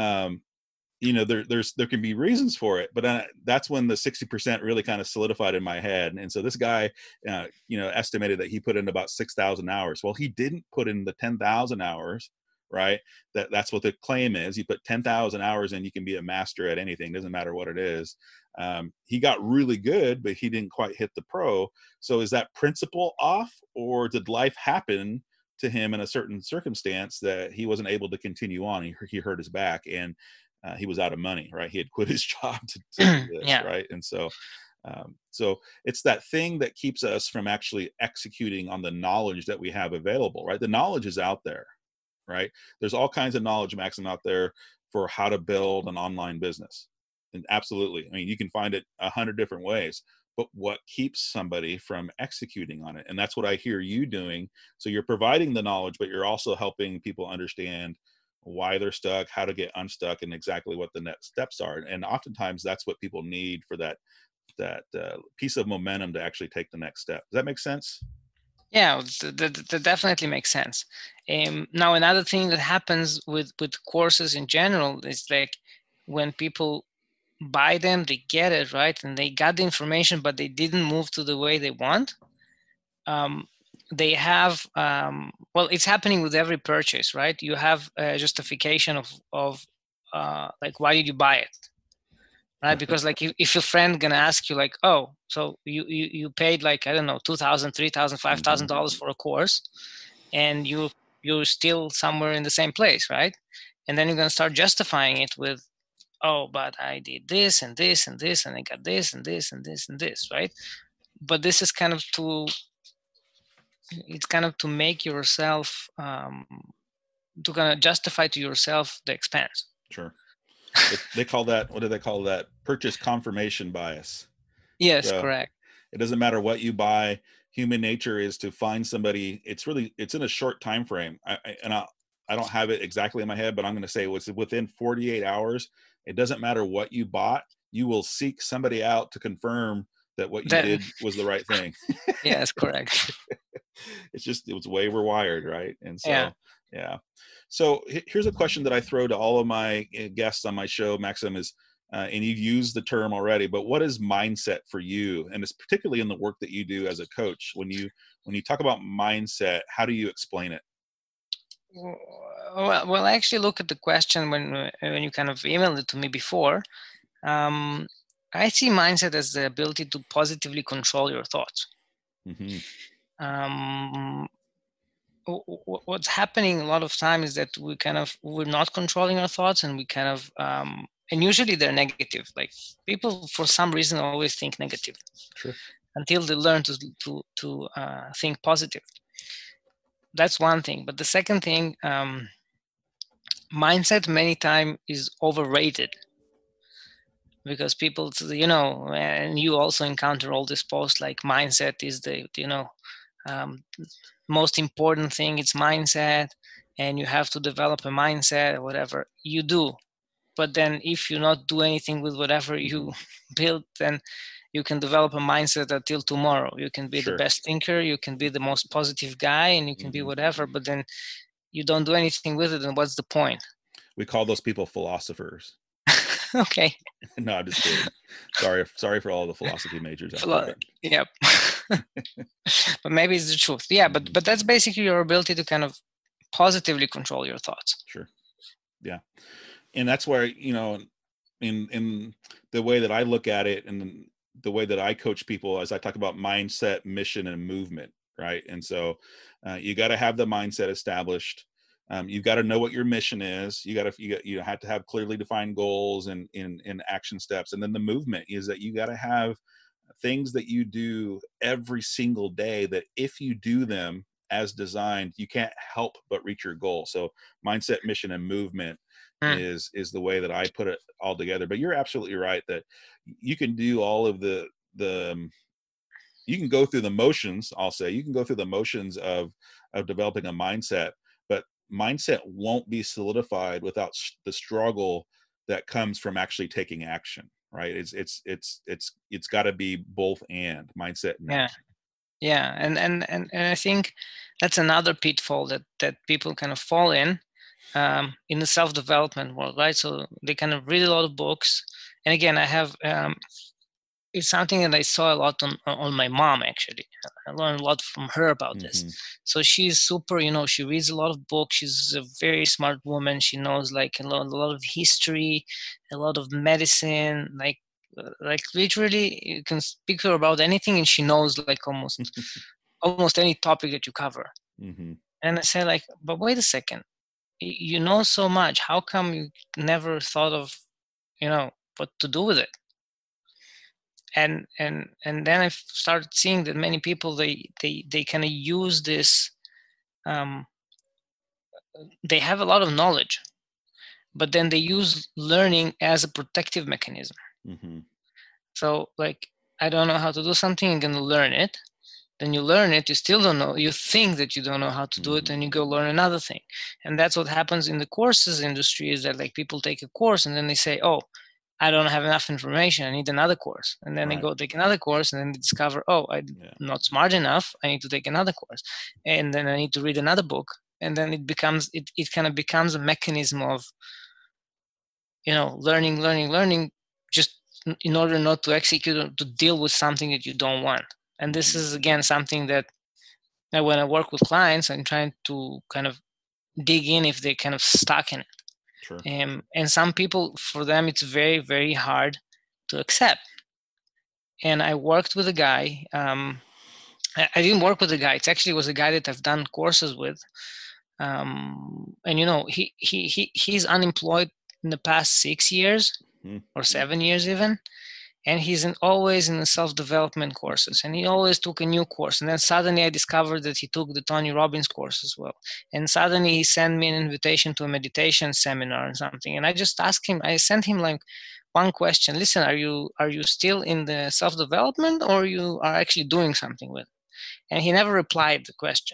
there can be reasons for it, but that's when the 60% really kind of solidified in my head. And so this guy, estimated that he put in about 6,000 hours. Well, he didn't put in the 10,000 hours, right? That's what the claim is. You put 10,000 hours in, you can be a master at anything. Doesn't matter what it is. He got really good, but he didn't quite hit the pro. So is that principle off, or did life happen to him in a certain circumstance that he wasn't able to continue on? He hurt his back, and he was out of money, right? He had quit his job to do this, yeah. Right? And so it's that thing that keeps us from actually executing on the knowledge that we have available, right? The knowledge is out there, right? There's all kinds of knowledge, Maxim, out there for how to build an online business. And absolutely, I mean, you can find it 100 different ways, but what keeps somebody from executing on it? And that's what I hear you doing. So you're providing the knowledge, but you're also helping people understand why they're stuck, how to get unstuck, and exactly what the next steps are. And oftentimes that's what people need for that piece of momentum to actually take the next step. Does that make sense? Yeah, that definitely makes sense. Now, another thing that happens with courses in general is like when people buy them, they get it, right? And they got the information, but they didn't move to the way they want. They have, well, it's happening with every purchase, right? You have a justification of like, why did you buy it? Right? Because like if your friend gonna ask you like, oh, so you paid like, I don't know, $2,000, $3,000, $5,000 for a course, and you're still somewhere in the same place, right? And then you're gonna start justifying it with, oh, but I did this and this and this, and I got this and this and this and this, right? But this is kind of to make yourself to kind of justify to yourself the expense. Sure. They call that, what do they call that? Purchase confirmation bias. Yes, so correct. It doesn't matter what you buy. Human nature is to find somebody. It's in a short time frame. I don't have it exactly in my head, but I'm going to say it was within 48 hours. It doesn't matter what you bought. You will seek somebody out to confirm that what you did was the right thing. Yes, correct. It was the way we're wired, right? And so, yeah. So here's a question that I throw to all of my guests on my show, Maxim, is, and you've used the term already, but what is mindset for you? And it's particularly in the work that you do as a coach. When you talk about mindset, how do you explain it? Well, I actually look at the question when you kind of emailed it to me before. I see mindset as the ability to positively control your thoughts. Mm-hmm. What's happening a lot of time is that we're not controlling our thoughts, and we kind of and usually they're negative. Like people for some reason always think negative. Sure. Until they learn to think positive. That's one thing. But the second thing, mindset many times is overrated, because people, and you also encounter all this posts like mindset is the most important thing. It's mindset, and you have to develop a mindset or whatever you do. But then if you not do anything with whatever you build, then you can develop a mindset until tomorrow. You can be the best thinker, you can be the most positive guy, and you can be whatever, but then you don't do anything with it, and what's the point? We call those people philosophers. Okay. No, I'm just kidding. Sorry for all the philosophy majors out there. Yep. But maybe it's the truth. Yeah, but that's basically your ability to kind of positively control your thoughts. Sure. Yeah. And that's where, in the way that I look at it, and the way that I coach people, as I talk about mindset, mission, and movement, right? And so you got to have the mindset established. You've got to know what your mission is. You have to have clearly defined goals and in action steps. And then the movement is that you got to have things that you do every single day that if you do them as designed, you can't help but reach your goal. So mindset, mission, and movement Mm. is the way that I put it all together. But you're absolutely right that you can do all of the you can go through the motions. I'll say you can go through the motions of developing a mindset, but mindset won't be solidified without the struggle that comes from actually taking action. Right? It's got to be both and mindset and Yeah. action. Yeah, and I think that's another pitfall that people kind of fall in the self-development world, right? So they kind of read a lot of books, and again, I have it's something that I saw a lot on my mom. Actually, I learned a lot from her about this. Mm-hmm. So she's super, she reads a lot of books. She's a very smart woman. She knows like a lot of history, a lot of medicine, like literally you can speak to her about anything and she knows like almost any topic that you cover. Mm-hmm. And I say like, but wait a second, you know so much. How come you never thought of, what to do with it? And then I started seeing that many people they kind of use this. Um, they have a lot of knowledge, but then they use learning as a protective mechanism. Mm-hmm. So like, I don't know how to do something, I'm gonna learn it. Then you learn it, you still don't know, you think that you don't know how to do it, Mm-hmm. and you go learn another thing. And that's what happens in the courses industry, is that like people take a course and then they say, oh, I don't have enough information, I need another course. And then they Right. go take another course and then they discover, oh, I'm Yeah. not smart enough, I need to take another course. And then I need to read another book. And then it kind of becomes a mechanism of, learning, just in order not to execute or to deal with something that you don't want. And this is again something that when I work with clients, I'm trying to kind of dig in if they're kind of stuck in it. Sure. And some people, for them, it's very, very hard to accept. And I worked with a guy. I didn't work with a guy. It actually was a guy that I've done courses with. And he's unemployed in the past 6 years or 7 years even. And he's always in the self-development courses, and he always took a new course. And then suddenly I discovered that he took the Tony Robbins course as well. And suddenly he sent me an invitation to a meditation seminar and something. And I just asked him, I sent him like one question: listen, are you still in the self-development, or you are actually doing something with it? And he never replied the question.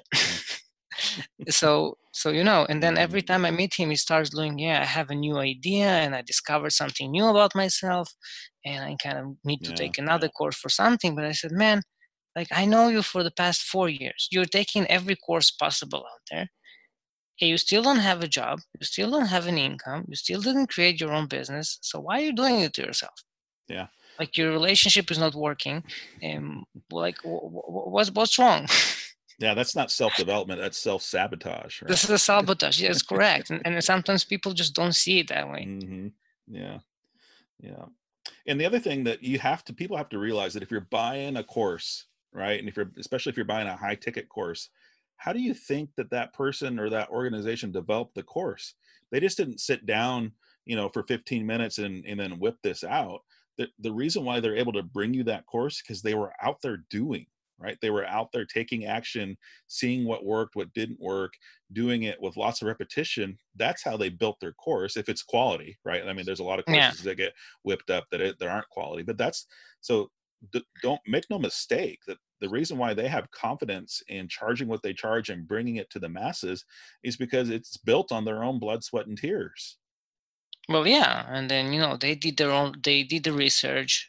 So and then every time I meet him, he starts doing, yeah, I have a new idea and I discovered something new about myself, and I kind of need to take another course for something. But I said, man, like, I know you for the past 4 years. You're taking every course possible out there, and you still don't have a job, you still don't have an income, you still didn't create your own business. So why are you doing it to yourself? Yeah. Like, your relationship is not working, and like, what's wrong? Yeah, that's not self-development, that's self-sabotage, right? This is a sabotage. Yes, correct. And sometimes people just don't see it that way. Mm-hmm. Yeah. Yeah. And the other thing that people have to realize that if you're buying a course, right, and especially if you're buying a high ticket course, how do you think that person or that organization developed the course? They just didn't sit down, for 15 minutes and then whip this out. The reason why they're able to bring you that course, because they were out there doing, right? They were out there taking action, seeing what worked, what didn't work, doing it with lots of repetition. That's how they built their course, if it's quality, right? I mean, there's a lot of Yeah. courses that get whipped up that aren't quality, but that's so. Don't make no mistake that the reason why they have confidence in charging what they charge and bringing it to the masses is because it's built on their own blood, sweat, and tears. Well, yeah. And then, they did the research.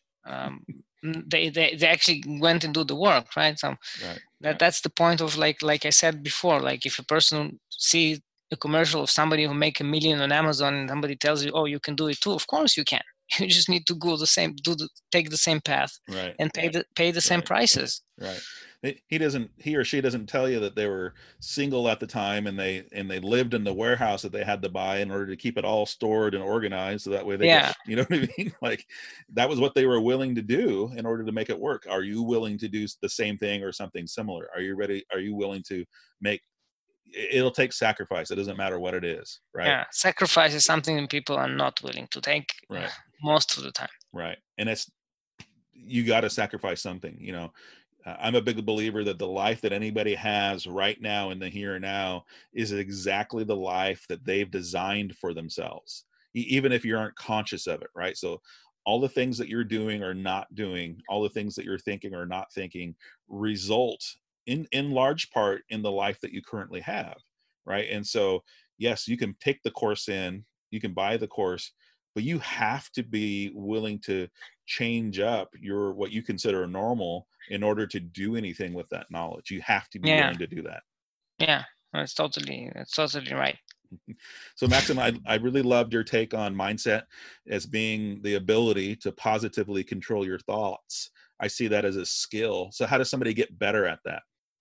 They actually went and do the work, right? So Right. that's the point of, like I said before, like, if a person sees a commercial of somebody who make $1 million on Amazon and somebody tells you, oh, you can do it too, of course you can. You just need to go take the same path, Right. and pay the same prices. Right. He or she doesn't tell you that they were single at the time and they lived in the warehouse that they had to buy in order to keep it all stored and organized, so that way they Yeah. could, you know what I mean? Like, that was what they were willing to do in order to make it work. Are you willing to do the same thing or something similar? Are you ready? Are you willing to make it'll take sacrifice. It doesn't matter what it is, right? Yeah, sacrifice is something that people are not willing to take Right. most of the time. Right. And you got to sacrifice something, I'm a big believer that the life that anybody has right now in the here and now is exactly the life that they've designed for themselves, even if you aren't conscious of it, right? So all the things that you're doing or not doing, all the things that you're thinking or not thinking result in large part in the life that you currently have, right? And so yes, you can pick the course you can buy the course, but you have to be willing to change up what you consider normal in order to do anything with that knowledge. You have to be willing to do that. Yeah, that's totally right. So Maxim, I really loved your take on mindset as being the ability to positively control your thoughts. I see that as a skill. So how does somebody get better at that?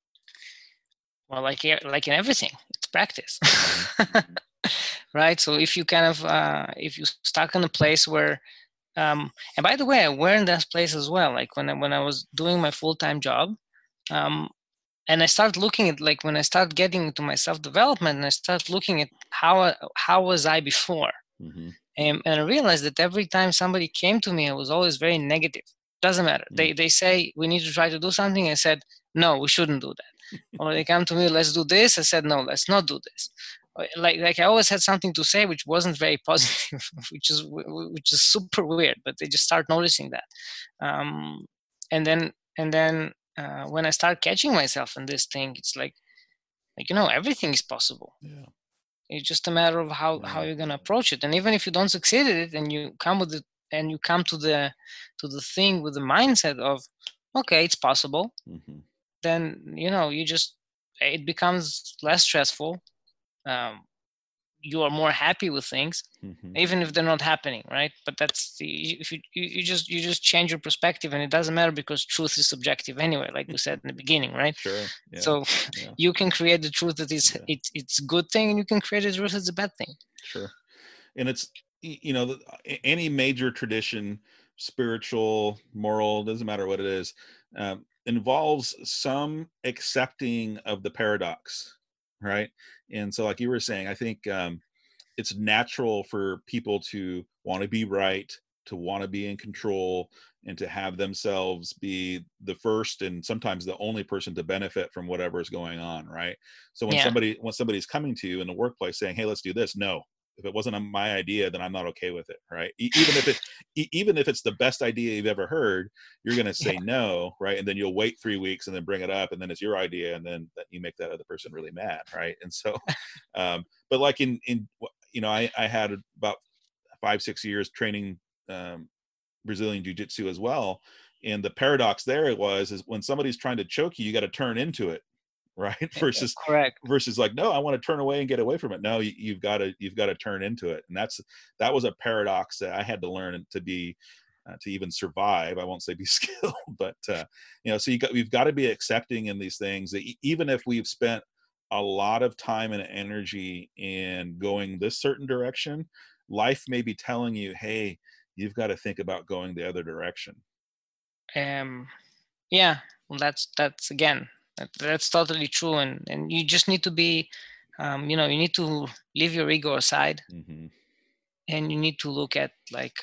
Well, like in everything, it's practice. Right? So if you if you stuck in a place where and by the way, I learned that place as well. Like when I was doing my full-time job, and I started looking at, like, when I started getting into my self-development, and I started looking at how was I before, and I realized that every time somebody came to me, I was always very negative. Doesn't matter. They say we need to try to do something. I said no, we shouldn't do that. Or they come to me, let's do this. I said no, let's not do this. Like I always had something to say which wasn't very positive, which is super weird. But they just start noticing that, and then when I start catching myself in this thing, it's like everything is possible. Yeah. It's just a matter of how you're gonna approach it. And even if you don't succeed at it, and you come with it, and you come to the thing with the mindset of, okay, it's possible, then it becomes less stressful. You are more happy with things, even if they're not happening, right? But that's if you just change your perspective, and it doesn't matter, because truth is subjective anyway, like we said in the beginning, right? Sure. Yeah. So you can create the truth that it's a good thing, and you can create the truth that's a bad thing. Sure. And it's any major tradition, spiritual, moral, doesn't matter what it is, involves some accepting of the paradox, right? And so, like you were saying, I think it's natural for people to want to be right, to want to be in control, and to have themselves be the first and sometimes the only person to benefit from whatever is going on, right? So when somebody's coming to you in the workplace saying, hey, let's do this, no, if it wasn't my idea, then I'm not okay with it, right? Even if it's the best idea you've ever heard, you're going to say no, right? And then you'll wait 3 weeks and then bring it up, and then it's your idea, and then that you make that other person really mad, right? And so, but like I had about 5-6 years training Brazilian Jiu-Jitsu as well, and the paradox there is when somebody's trying to choke you, you got to turn into it, right? Versus like, no, I want to turn away and get away from it. No, you've got to turn into it. And that was a paradox that I had to learn to be to even survive. I won't say be skilled, but so we've got to be accepting in these things that even if we've spent a lot of time and energy in going this certain direction, life may be telling you, hey, you've got to think about going the other direction. Yeah, well, that's again, that's totally true. And you just need to be, you need to leave your ego aside, and you need to look at like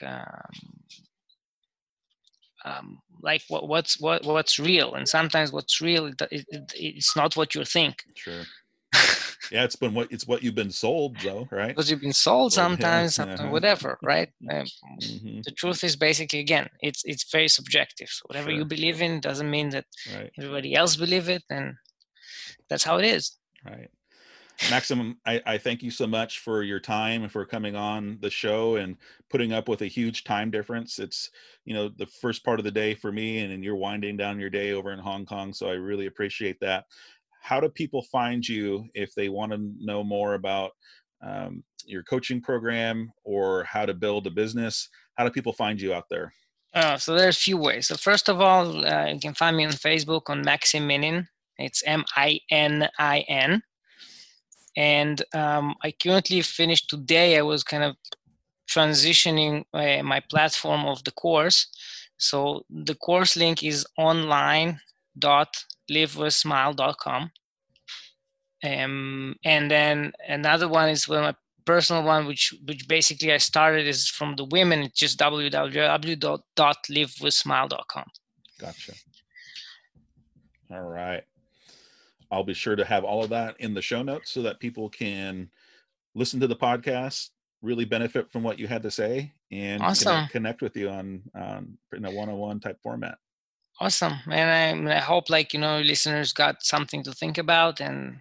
what's real. And sometimes what's real, it's not what you think. Sure. Yeah, it's what you've been sold, though, right? Because you've been sold sometimes, whatever, right? The truth is basically, again, it's very subjective. So whatever you believe in doesn't mean that everybody else believe it, and that's how it is. Right. Maxim, I thank you so much for your time and for coming on the show and putting up with a huge time difference. It's, the first part of the day for me, and then you're winding down your day over in Hong Kong. So I really appreciate that. How do people find you if they want to know more about your coaching program or how to build a business? How do people find you out there? So there's a few ways. So first of all, you can find me on Facebook on Maxim Minin. It's MININ. And I currently finished today. I was kind of transitioning my platform of the course. So the course link is online.livewithsmile.com. And then another one is my personal one, which basically I started is from the women. It's just www.livewithsmile.com. Gotcha. All right. I'll be sure to have all of that in the show notes so that people can listen to the podcast, really benefit from what you had to say, and Awesome. connect with you on in a one-on-one type format. Awesome. And I hope, like, listeners got something to think about and,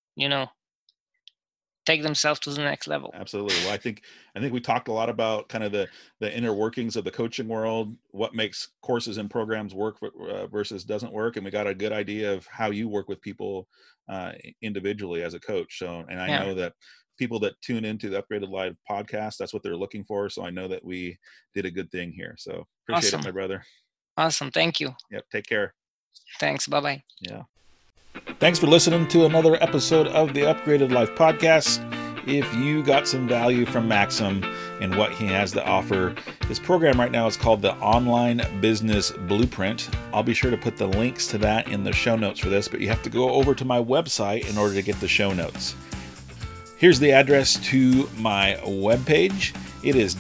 take themselves to the next level. Absolutely. Well, I think we talked a lot about kind of the inner workings of the coaching world, what makes courses and programs work versus doesn't work, and we got a good idea of how you work with people individually as a coach. So, and I know that people that tune into the Upgraded Life podcast, that's what they're looking for. So I know that we did a good thing here. So appreciate it, my brother. Awesome. Thank you. Yep. Take care. Thanks. Bye-bye. Yeah. Thanks for listening to another episode of the Upgraded Life podcast. If you got some value from Maxim and what he has to offer, his program right now is called the Online Business Blueprint. I'll be sure to put the links to that in the show notes for this, but you have to go over to my website in order to get the show notes. Here's the address to my webpage. It is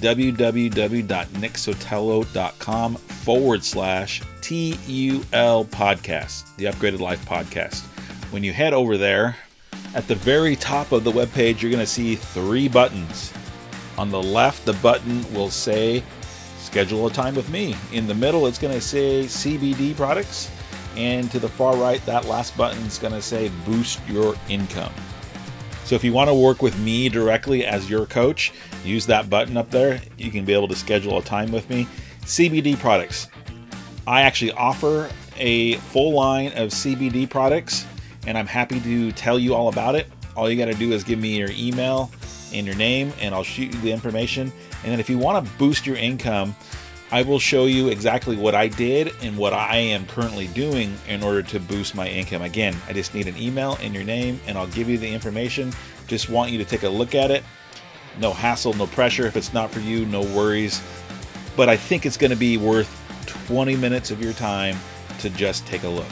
www.nicksotelo.com/TUL podcast, the Upgraded Life podcast. When you head over there, at the very top of the webpage, you're going to see 3 buttons. On the left, the button will say schedule a time with me. In the middle, it's going to say CBD products. And to the far right, that last button is going to say boost your income. So if you want to work with me directly as your coach, use that button up there. You can be able to schedule a time with me. CBD products. I actually offer a full line of CBD products, and I'm happy to tell you all about it. All you got to do is give me your email and your name, and I'll shoot you the information. And then if you want to boost your income, I will show you exactly what I did and what I am currently doing in order to boost my income. Again, I just need an email and your name, and I'll give you the information. Just want you to take a look at it. No hassle, no pressure. If it's not for you, no worries. But I think it's going to be worth 20 minutes of your time to just take a look.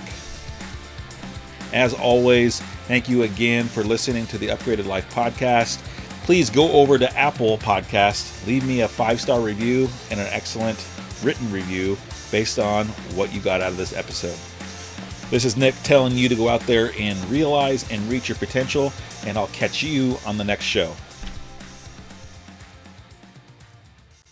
As always, thank you again for listening to the Upgraded Life podcast. Please go over to Apple Podcasts, leave me a 5-star review and an excellent written review based on what you got out of this episode. This is Nick telling you to go out there and realize and reach your potential, and I'll catch you on the next show.